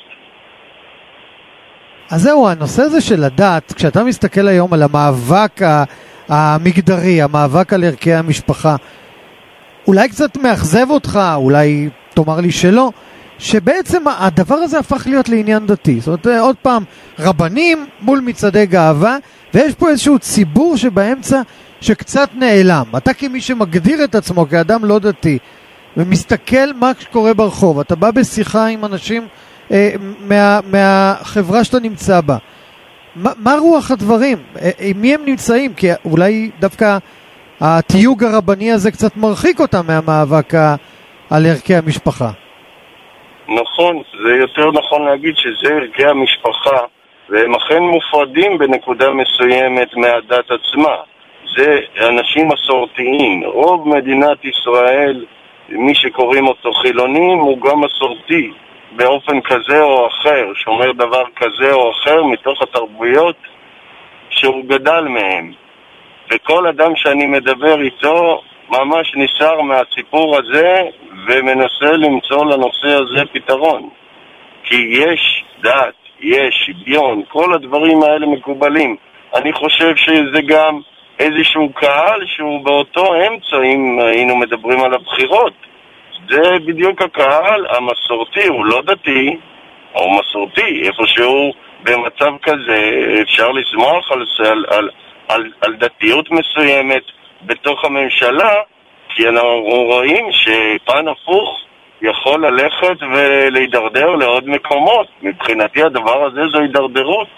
אז זהו, הנושא הזה של הדת, כשאתה מסתכל היום על המאבק המגדרי, המאבק על ערכי המשפחה, אולי קצת מאכזב אותך, אולי תאמר לי שלא, שבעצם הדבר הזה הפך להיות לעניין דתי. זאת אומרת, עוד פעם, רבנים מול מצעדי גאווה, ויש פה איזשהו ציבור שבאמצע שקצת נעלם. אתה כמי שמגדיר את עצמו כאדם לא דתי, ומסתכל מה שקורה ברחוב, אתה בא בשיחה עם אנשים אה, מה, מהחברה שאתה נמצא בה. מה, מה רוח הדברים? אה, עם מי הם נמצאים? כי אולי דווקא התיוג הרבני הזה קצת מרחיק אותם מהמאבק על ערכי המשפחה. נכון, זה יותר נכון להגיד שזה ערכי המשפחה, והם אכן מופרדים בנקודה מסוימת מהדת עצמה. זה אנשים מסורתיים. רוב מדינת ישראל, מי שקוראים אותו חילונים, הוא גם מסורתי באופן כזה או אחר, שאומר דבר כזה או אחר מתוך התרבויות שהוא גדל מהם. וכל אדם שאני מדבר איתו ממש ניסר מהסיפור הזה ומנסה למצוא לנושא הזה פתרון. כי יש דת, יש שוויון, כל הדברים האלה מקובלים. אני חושב שזה גם איזשהו קהל שהוא באותו אמצע, אם היינו מדברים על הבחירות. זה בדיוק הקהל המסורתי, הוא לא דתי, הוא מסורתי. איפשהו במצב כזה אפשר לסמוך על, על, על, על, על דתיות מסוימת בתוך הממשלה, כי אנחנו רואים שפן הפוך יכול ללכת ולהידרדר לעוד מקומות. מבחינתי הדבר הזה זו הידרדרות.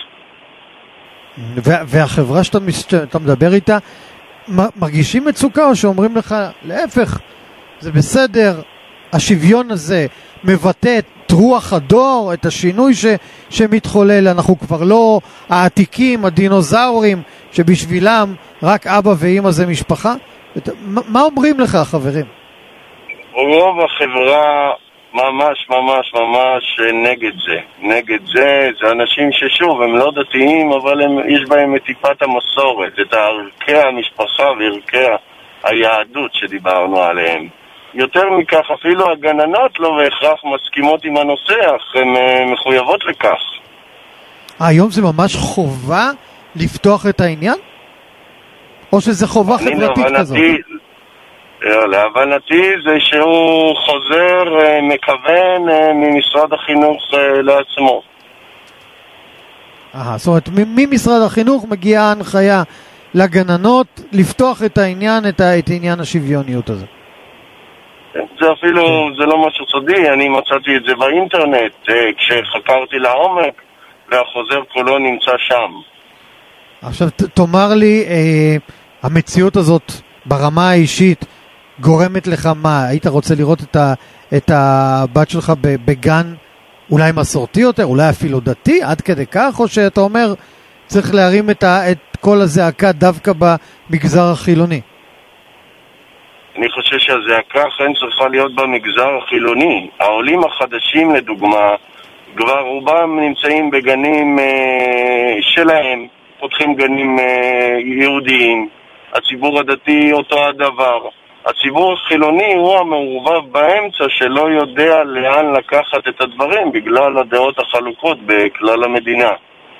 והחברה שאתה, שאתה מדבר איתה, מרגישים מצוקה או שאומרים לך, להפך, זה בסדר, השוויון הזה מבטא את רוח הדור, את השינוי ש, שמתחולל, אנחנו כבר לא העתיקים, הדינוזאורים, שבשבילם רק אבא ואמא זה משפחה? מה אומרים לך, חברים? רוב החברה ממש ממש ממש נגד זה. נגד זה, זה אנשים ששוב, הם לא דתיים, אבל הם, יש בהם את טיפת המסורת, את ערכי המשפחה וערכי היהדות שדיברנו עליהם. יותר מכך, אפילו הגננות לא בהכרח מסכימות עם הנושא, אך הן מחויבות לכך. היום זה ממש חובה לפתוח את העניין? או שזה חובה חברתית כזאת? להבנתי זה שהוא חוזר מכוון ממשרד החינוך לעצמו. אה, זאת אומרת, ממשרד החינוך מגיעה ההנחיה לגננות לפתוח את העניין, את, את עניין השוויוניות הזה. זה אפילו, זה לא משהו סודי, אני מצאתי את זה באינטרנט כשחקרתי לעומק, והחוזר כולו נמצא שם. עכשיו תאמר לי, אה, המציאות הזאת ברמה האישית גורמת לך מה? היית רוצה לראות את, ה, את הבת שלך בגן אולי מסורתי יותר, אולי אפילו דתי, עד כדי כך, או שאתה אומר צריך להרים את, ה, את כל הזעקה דווקא במגזר החילוני? אני חושב שהזעקה אכן צריכה להיות במגזר החילוני. העולים החדשים לדוגמה, כבר רובם נמצאים בגנים אה, שלהם, פותחים גנים אה, יהודיים, הציבור הדתי אותו הדבר. הציבור החילוני הוא המעורבב באמצע שלא יודע לאן לקחת את הדברים בגלל הדעות החלוקות בכלל המדינה.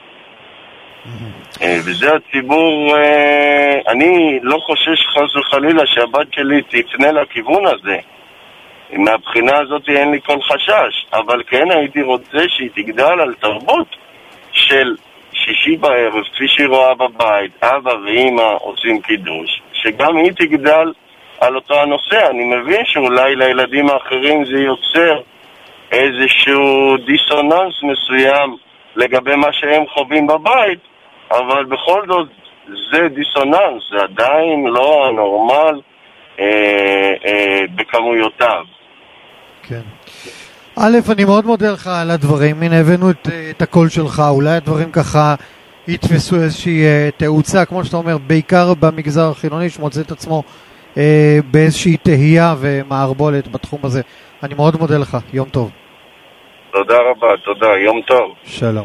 וזה הציבור, אני לא חושש חס וחלילה שהבת שלי תפנה לכיוון הזה. מהבחינה הזאת אין לי כל חשש, אבל כן הייתי רוצה שהיא תגדל על תרבות של שישי בערב, כפי שהיא רואה בבית, אבא ואמא עושים קידוש, שגם היא תגדל על אותו הנושא. אני מבין שאולי לילדים האחרים זה יוצר איזשהו דיסוננס מסוים לגבי מה שהם חווים בבית, אבל בכל זאת זה דיסוננס, זה עדיין לא הנורמל אה, אה, בכמויותיו. כן. א', אני מאוד מודה לך על הדברים, הנה הבאנו את, את הקול שלך, אולי הדברים ככה יתפסו איזושהי תאוצה, כמו שאתה אומר, בעיקר במגזר החילוני שמוצא את עצמו אה, באיזושהי תהייה ומערבולת בתחום הזה. אני מאוד מודה לך, יום טוב. תודה רבה, תודה, יום טוב. שלום.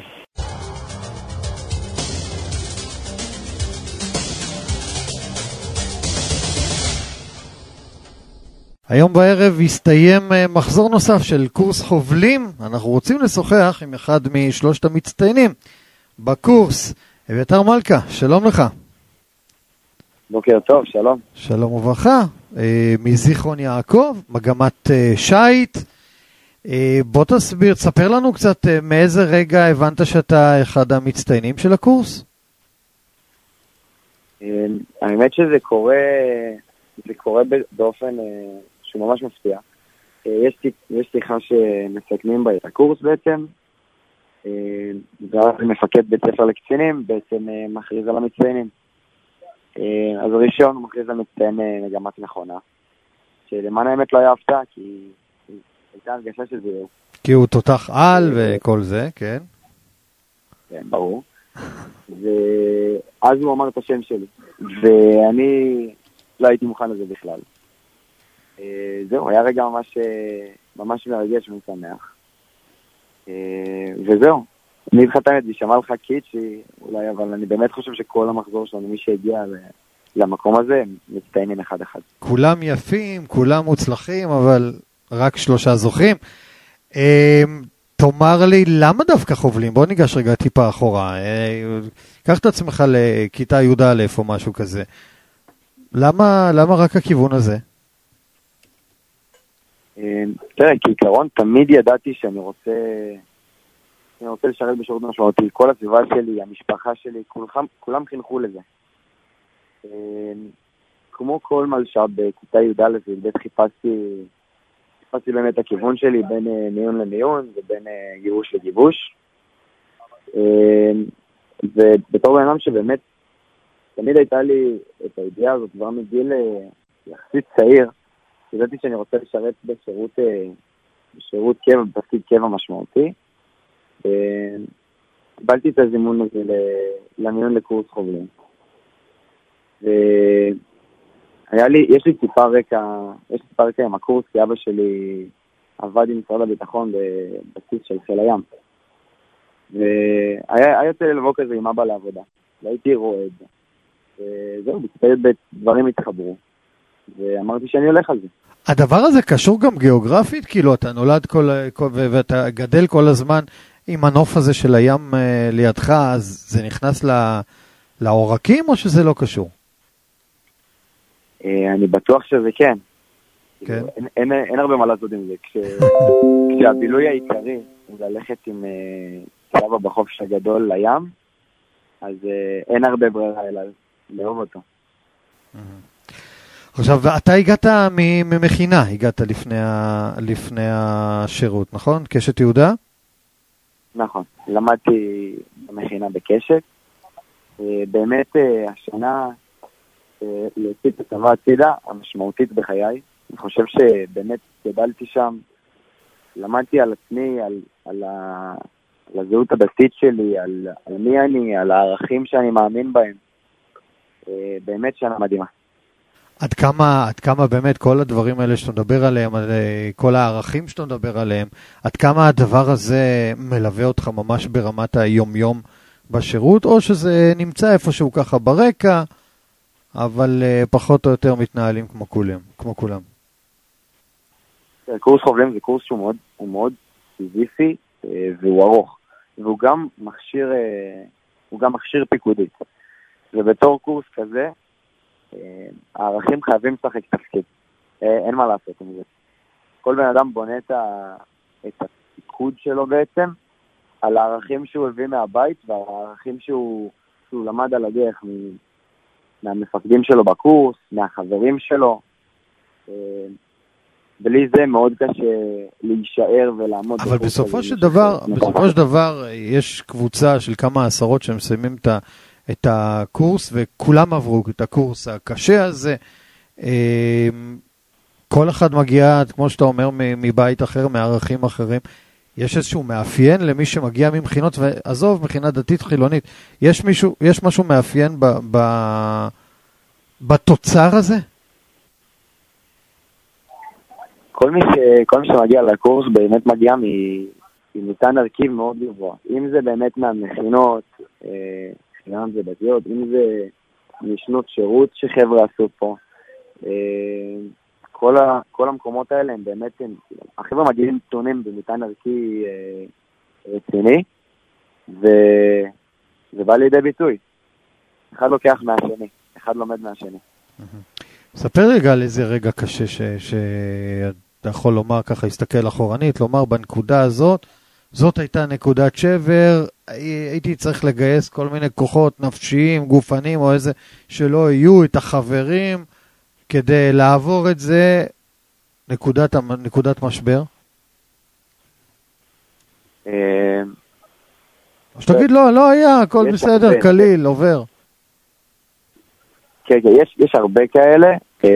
היום בערב הסתיים מחזור נוסף של קורס חובלים. אנחנו רוצים לשוחח עם אחד משלושת המצטיינים בקורס. אביתר מלכה, שלום לך. בוקר טוב, שלום. שלום וברכה. מזיכרון יעקב, מגמת שייט. בוא תסביר, תספר לנו קצת מאיזה רגע הבנת שאתה אחד המצטיינים של הקורס? האמת שזה קורה, זה קורה באופן שהוא ממש מפתיע. יש, יש שיחה שמסכמים בה את הקורס בעצם, ואז מפקד בית ספר לקצינים בעצם מכריז על המצטיינים. אז הראשון הוא מכריז על מצטיין מגמת נכונה, שלמען האמת לא היה הפתעה, כי הייתה הרגשה שזה... כי הוא תותח על וכל זה, כן? כן, ברור. ואז הוא אמר את השם שלי, ואני לא הייתי מוכן לזה בכלל. זהו, היה רגע ממש, ממש מרגש ומשמח. וזהו, אני התחתן את זה, שמע לך קיצ'י, אולי, אבל אני באמת חושב שכל המחזור שלנו, מי שהגיע למקום הזה, מצטיינים אחד אחד. כולם יפים, כולם מוצלחים, אבל רק שלושה זוכים. תאמר לי, למה דווקא חובלים? בוא ניגש רגע טיפה אחורה. קח את עצמך לכיתה י' א' או משהו כזה. למה, למה רק הכיוון הזה? תראה, כעיקרון תמיד ידעתי שאני רוצה, אני רוצה לשרת בשירות משמעותי. כל הסביבה שלי, המשפחה שלי, כולם, כולם חינכו לזה. כמו כל מלש"ב בכיתה י' א' ובית חיפשתי, חיפשתי באמת הכיוון שלי בין מיון למיון ובין גירוש לגיבוש. ובתור בן אדם שבאמת תמיד הייתה לי את הידיעה הזאת כבר מגיל יחסית צעיר, ידעתי שאני רוצה לשרת בשירות, בשירות קבע, בתפקיד קבע משמעותי. קיבלתי את הזימון הזה למיון לקורס חובלים. והיה לי, יש לי טיפה רקע, יש לי טיפה רקע עם הקורס, כי אבא שלי עבד עם משרד הביטחון בבסיס של חיל הים. והיה יוצא לי לבוא כזה עם אבא לעבודה. והייתי רואה את זה. וזהו, בצפית דברים התחברו. ואמרתי שאני הולך על זה. הדבר הזה קשור גם גיאוגרפית? כאילו, אתה נולד כל, כל, ואתה גדל כל הזמן עם הנוף הזה של הים לידך, אז זה נכנס לעורקים או שזה לא קשור? אני בטוח שזה כן. כן. אין, אין, אין הרבה מה לעשות עם זה. כש, כשהבילוי העיקרי הוא ללכת עם סבא בחופש הגדול לים, אז אין הרבה ברירה אלא לאהוב אותו. עכשיו, אתה הגעת ממכינה, הגעת לפני, ה... לפני השירות, נכון? קשת יהודה? נכון, למדתי במכינה בקשת. באמת השנה להוציא את הצבא הצידה המשמעותית בחיי. אני חושב שבאמת גדלתי שם, למדתי על עצמי, על, על, ה, על הזהות הדתית שלי, על, על מי אני, על הערכים שאני מאמין בהם. באמת שנה מדהימה. עד כמה, עד כמה באמת כל הדברים האלה שאתה מדבר עליהם, על כל הערכים שאתה מדבר עליהם, עד כמה הדבר הזה מלווה אותך ממש ברמת היום-יום בשירות, או שזה נמצא איפשהו ככה ברקע, אבל פחות או יותר מתנהלים כמו כולם, כמו כולם? קורס חובלים זה קורס שהוא מאוד, הוא מאוד סיזיפי והוא ארוך, והוא גם מכשיר, הוא גם מכשיר פיקודית. ובתור קורס כזה, הערכים חייבים לשחק תפקיד. אין מה לעשות עם זה. כל בן אדם בונה את, ה... את הפיקוד שלו בעצם, על הערכים שהוא הביא מהבית, והערכים שהוא, שהוא למד על הדרך מ... מהמפקדים שלו בקורס, מהחברים שלו. בלי זה מאוד קשה להישאר ולעמוד. אבל בסופו של דבר, בסופו של דבר, יש קבוצה של כמה עשרות שהם מסיימים את ה... את הקורס, וכולם עברו את הקורס הקשה הזה. כל אחד מגיע, כמו שאתה אומר, מבית אחר, מערכים אחרים. יש איזשהו מאפיין למי שמגיע ממכינות, ועזוב, מכינה דתית חילונית. יש מישהו, יש משהו מאפיין ב, ב, בתוצר הזה? כל מי, ש, כל מי שמגיע לקורס באמת מגיע ממטען ערכי מאוד גבוה. אם זה באמת מהמכינות, גם זה דתיות, אם זה משנות שירות שחבר'ה עשו פה, כל, ה, כל המקומות האלה הם באמת, הם, החבר'ה מגיעים טונים במטען ערכי רציני, וזה בא לידי ביטוי. אחד לוקח מהשני, אחד לומד מהשני. ספר רגע על איזה רגע קשה שאתה יכול לומר ככה, הסתכל אחורנית, לומר בנקודה הזאת, זאת הייתה נקודת שבר, הייתי צריך לגייס כל מיני כוחות נפשיים, גופנים או איזה שלא יהיו, את החברים, כדי לעבור את זה, נקודת, נקודת משבר? שתגיד לא, לא היה, הכל בסדר, קליל, עובר. כן, יש, יש הרבה כאלה.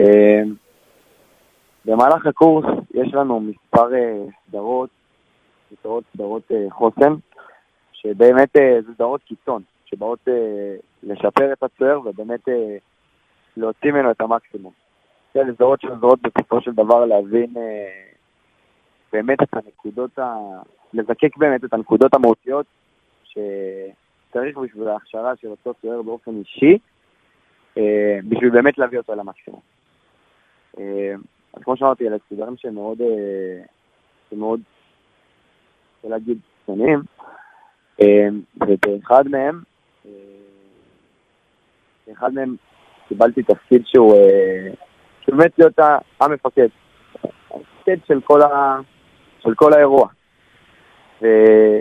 במהלך הקורס יש לנו מספר סדרות, סדרות, סדרות חוסן, שבאמת זה סדרות קיצון, שבאות לשפר את הצוער ובאמת להוציא ממנו את המקסימום. זה סדרות שעוזרות בסופו של דבר להבין באמת את הנקודות, ה... לזקק באמת את הנקודות המהותיות שצריך בשביל ההכשרה של אותו צוער באופן אישי, בשביל באמת להביא אותו למקסימום. אז כמו שאמרתי, אלה סדרים שמאוד, שמאוד, רוצה להגיד, קטנים, ובאחד מהם, באחד מהם קיבלתי תפקיד שהוא, שבאמת להיות המפקד, המפקד של כל ה, של כל האירוע. וכל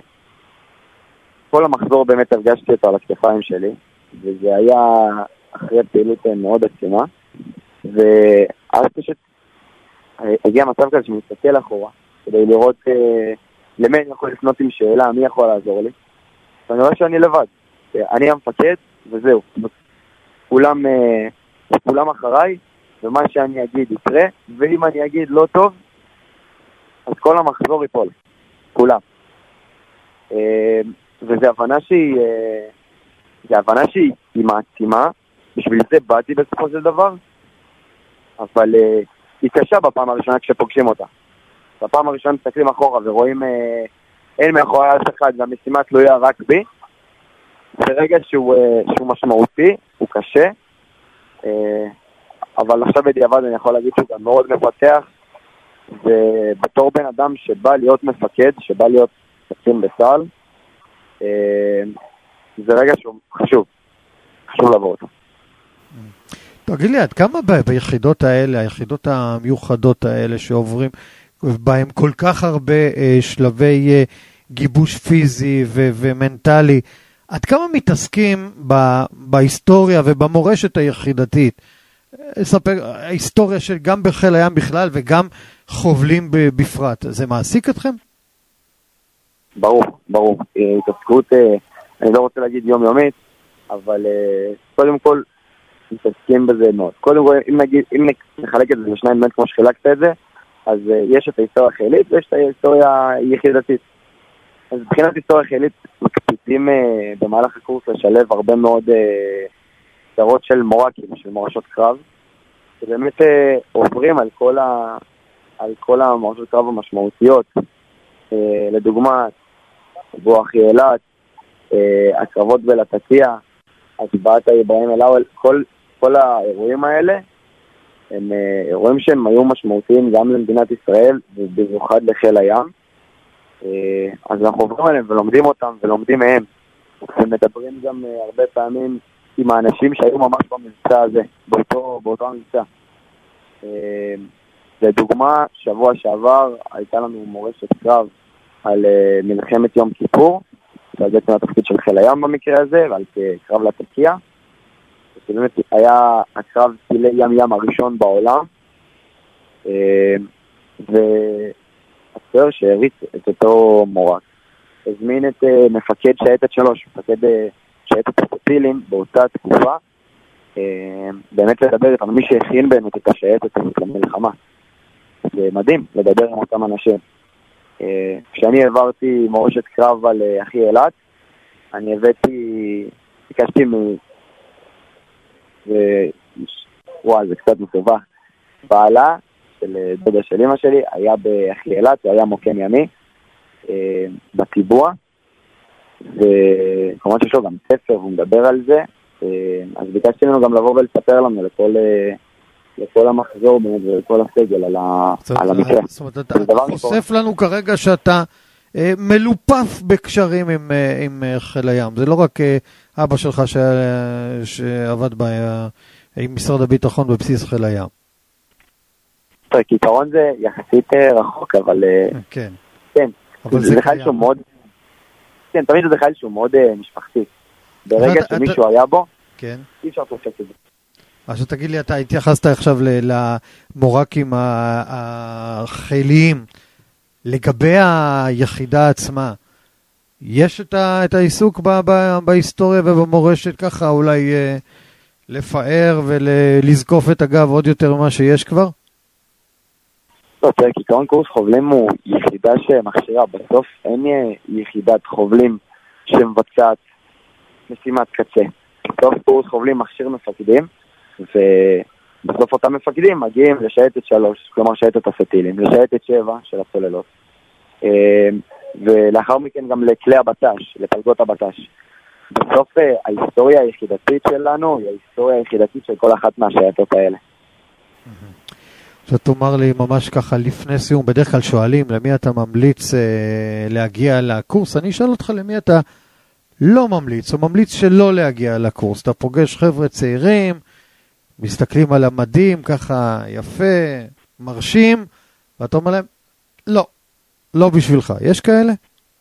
המחזור באמת הרגשתי אותו על הכתפיים שלי, וזה היה אחרי פעילות מאוד עצומה, ואז פשוט הגיע מצב כזה שמסתכל אחורה, כדי לראות אה, למי אני יכול לפנות עם שאלה, מי יכול לעזור לי. ואני רואה שאני לבד, אני המפקד, וזהו. כולם, אה, כולם אחריי, ומה שאני אגיד יקרה, ואם אני אגיד לא טוב, אז כל המחזור ייפול, כולם. אה, וזו הבנה שהיא, אה, זו הבנה שהיא מעצימה, בשביל זה באתי בסופו של דבר, אבל אה, היא קשה בפעם הראשונה כשפוגשים אותה. בפעם הראשונה מסתכלים אחורה ורואים אה, אין מאחורי אף אחד והמשימה תלויה רק בי. זה רגע שהוא, אה, שהוא משמעותי, הוא קשה, אה, אבל עכשיו בדיעבד אני יכול להגיד שהוא גם מאוד מפתח, ובתור בן אדם שבא להיות מפקד, שבא להיות קצין בצה"ל, אה, זה רגע שהוא חשוב, חשוב לעבור אותו. תגיד לי, עד כמה ביחידות האלה, היחידות המיוחדות האלה שעוברים בהם כל כך הרבה אה, שלבי אה, גיבוש פיזי ו- ומנטלי, עד כמה מתעסקים ב- בהיסטוריה ובמורשת היחידתית? אספר, ההיסטוריה של גם בחיל הים בכלל וגם חובלים בפרט, זה מעסיק אתכם? ברור, ברור. התעסקות, אה, אני לא רוצה להגיד יומיומית, אבל אה, קודם כל, מתעסקים בזה מאוד. קודם כל, אם נגיד, אם נחלק את זה לשניים באמת כמו שחילקת את זה, אז uh, יש את ההיסטוריה החילית ויש את ההיסטוריה היחידתית. אז מבחינת היסטוריה החילית מקפידים uh, במהלך הקורס לשלב הרבה מאוד סדרות uh, של מורקים, של מורשות קרב, שבאמת uh, עוברים על כל, ה, על כל המורשות קרב המשמעותיות. Uh, לדוגמה, בוח ילת, uh, הקרבות בלטקיה, הצבעת איברהים אל-אוול, כל, כל האירועים האלה, הם אירועים שהם היו משמעותיים גם למדינת ישראל, ובמיוחד לחיל הים. אז אנחנו עוברים עליהם ולומדים אותם ולומדים מהם. ומדברים גם הרבה פעמים עם האנשים שהיו ממש במבצע הזה, באותו, באותו המבצע. לדוגמה, שבוע שעבר הייתה לנו מורשת קרב על מלחמת יום כיפור, ועל בעצם התפקיד של חיל הים במקרה הזה, ועל קרב לטקיה. שבאמת היה הקרב טילי ים ים הראשון בעולם, והסוהר שהריץ את אותו מורק הזמין את מפקד שייטת שלוש, מפקד שייטת הסטילים באותה תקופה, באמת לדבר איתנו, מי שהכין באמת את השייטת למלחמה. זה מדהים לדבר עם אותם אנשים. כשאני העברתי מורשת קרב על אחי אלת, אני הבאתי, ביקשתי מ... וואי, זה קצת מסובך. בעלה של דודה של אמא שלי היה באחי אלת, הוא היה מוקם ימי בטיבוע, וכמובן שיש לו גם ספר, הוא מדבר על זה, אז ביקשתי לנו גם לבוא ולספר לנו לכל... לכל המחזור ולכל הסגל על, ה... על המקרה. זאת אומרת, אתה חושף לנו כרגע שאתה אה, מלופף בקשרים עם, אה, עם אה, חיל הים. זה לא רק אה, אבא שלך ש... שעבד ב... אה, עם משרד הביטחון בבסיס חיל הים. טוב, כעיקרון זה יחסית אה, רחוק, אבל... אה, כן. כן. אבל זה, זה חייל שהוא מאוד... כן, תמיד זה חייל שהוא מאוד אה, משפחתי. ברגע אתה, שמישהו אתה... היה בו, כן. אי אפשר תופס את זה. אז תגיד לי, אתה התייחסת עכשיו למורקים החיליים, לגבי היחידה עצמה, יש את העיסוק בהיסטוריה ובמורשת ככה, אולי לפאר ולזקוף את הגב עוד יותר ממה שיש כבר? לא, תראה, כעיקרון קורס חובלים הוא יחידה שמכשירה, בסוף אין יחידת חובלים שמבצעת משימת קצה. בסוף קורס חובלים מכשיר מפקדים, ובסוף אותם מפקדים מגיעים לשייטת שלוש, כלומר שייטת הסטילים, לשייטת שבע של הצוללות, ולאחר מכן גם לכלי הבט"ש, לפלגות הבט"ש. בסוף ההיסטוריה היחידתית שלנו היא ההיסטוריה היחידתית של כל אחת מהשייטות האלה. זאת אומר לי ממש ככה לפני סיום, בדרך כלל שואלים למי אתה ממליץ להגיע לקורס, אני אשאל אותך למי אתה לא ממליץ, או ממליץ שלא להגיע לקורס. אתה פוגש חבר'ה צעירים, מסתכלים על המדים ככה יפה, מרשים, ואתה אומר להם, לא, לא בשבילך. יש כאלה?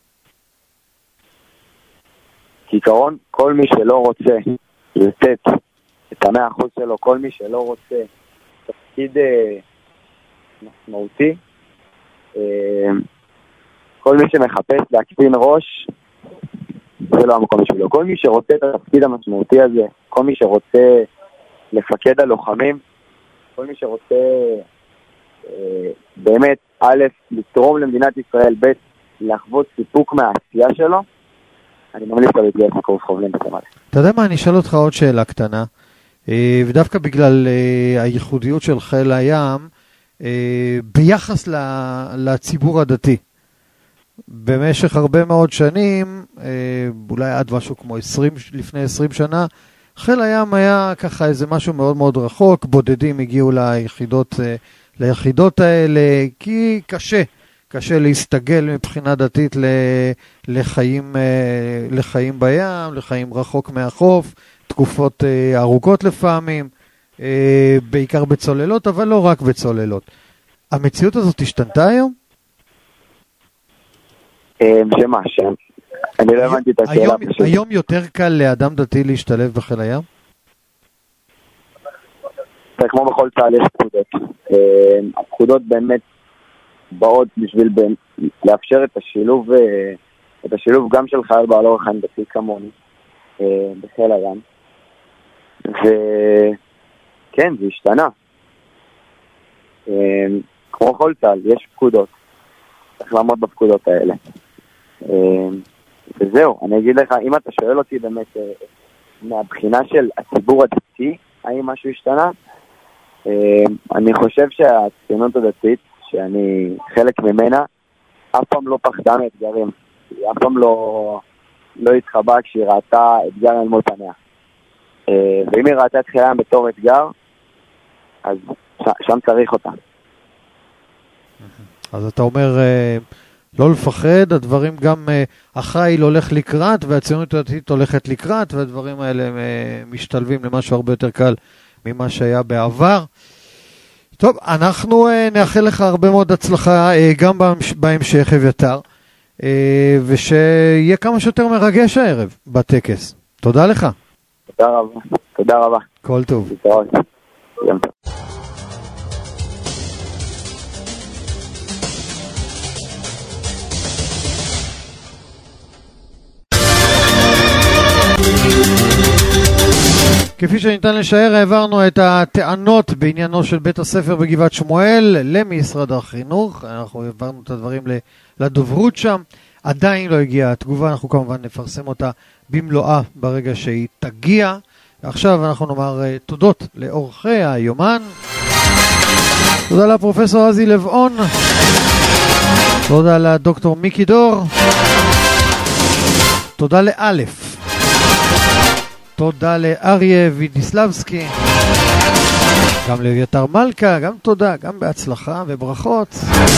כעיקרון, כל מי שלא רוצה לתת את המאה אחוז שלו, כל מי שלא רוצה תפקיד אה, משמעותי, אה, כל מי שמחפש להקטין ראש, זה לא המקום בשבילו. כל מי שרוצה את התפקיד המשמעותי הזה, כל מי שרוצה לפקד הלוחמים, כל מי שרוצה אה, באמת, א', לתרום למדינת ישראל, ב', לחוות סיפוק מהעשייה שלו, אני ממליץ לו להתגייס מקורס חובלים בתמ"ל. אתה יודע מה, אני אשאל אותך עוד שאלה קטנה, אה, ודווקא בגלל אה, הייחודיות של חיל הים, אה, ביחס לציבור הדתי. במשך הרבה מאוד שנים, אה, אולי עד משהו כמו עשרים, לפני עשרים שנה, חיל הים היה ככה איזה משהו מאוד מאוד רחוק, בודדים הגיעו ליחידות, ליחידות האלה, כי קשה, קשה להסתגל מבחינה דתית לחיים, לחיים בים, לחיים רחוק מהחוף, תקופות ארוכות לפעמים, בעיקר בצוללות, אבל לא רק בצוללות. המציאות הזאת השתנתה היום? שמה, שם. אני לא הבנתי את השאלה. היום יותר קל לאדם דתי להשתלב בחיל הים? כמו בכל צה"ל יש פקודות. הפקודות באמת באות בשביל לאפשר את השילוב, את השילוב גם של חייל בעל אורח חיים דתי כמוני בחיל הים. וכן, זה השתנה. כמו כל צה"ל, יש פקודות. צריך לעמוד בפקודות האלה. וזהו, אני אגיד לך, אם אתה שואל אותי באמת מהבחינה של הציבור הדתי, האם משהו השתנה? אני חושב שהציונות הדתית, שאני חלק ממנה, אף פעם לא פחדה מאתגרים. היא אף פעם לא, לא התחבאה כשהיא ראתה אתגר אל מול פניה. ואם היא ראתה את חייהם בתור אתגר, אז שם צריך אותה. אז אתה אומר, לא לפחד, הדברים גם החיל הולך לקראת, והציונות הדתית הולכת לקראת, והדברים האלה משתלבים למשהו הרבה יותר קל ממה שהיה בעבר. טוב, אנחנו נאחל לך הרבה מאוד הצלחה, גם בהמשך אביתר, ושיהיה כמה שיותר מרגש הערב בטקס. תודה לך. תודה רבה. תודה רבה. כל טוב. להתראות. יום טוב. כפי שניתן לשער, העברנו את הטענות בעניינו של בית הספר בגבעת שמואל למשרד החינוך. אנחנו העברנו את הדברים לדוברות שם. עדיין לא הגיעה התגובה, אנחנו כמובן נפרסם אותה במלואה ברגע שהיא תגיע. עכשיו אנחנו נאמר תודות לאורחי היומן. תודה לפרופסור עזי לבעון. תודה לדוקטור מיקי דור. תודה לאלף. תודה לאריה וידיסלבסקי, גם לאביתר מלכה, גם תודה, גם בהצלחה וברכות.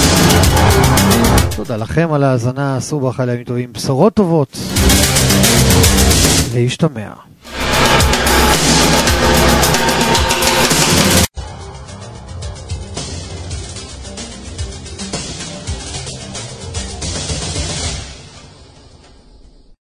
תודה לכם על ההאזנה, עשו ברכה לימים טובים, בשורות טובות, להשתמע.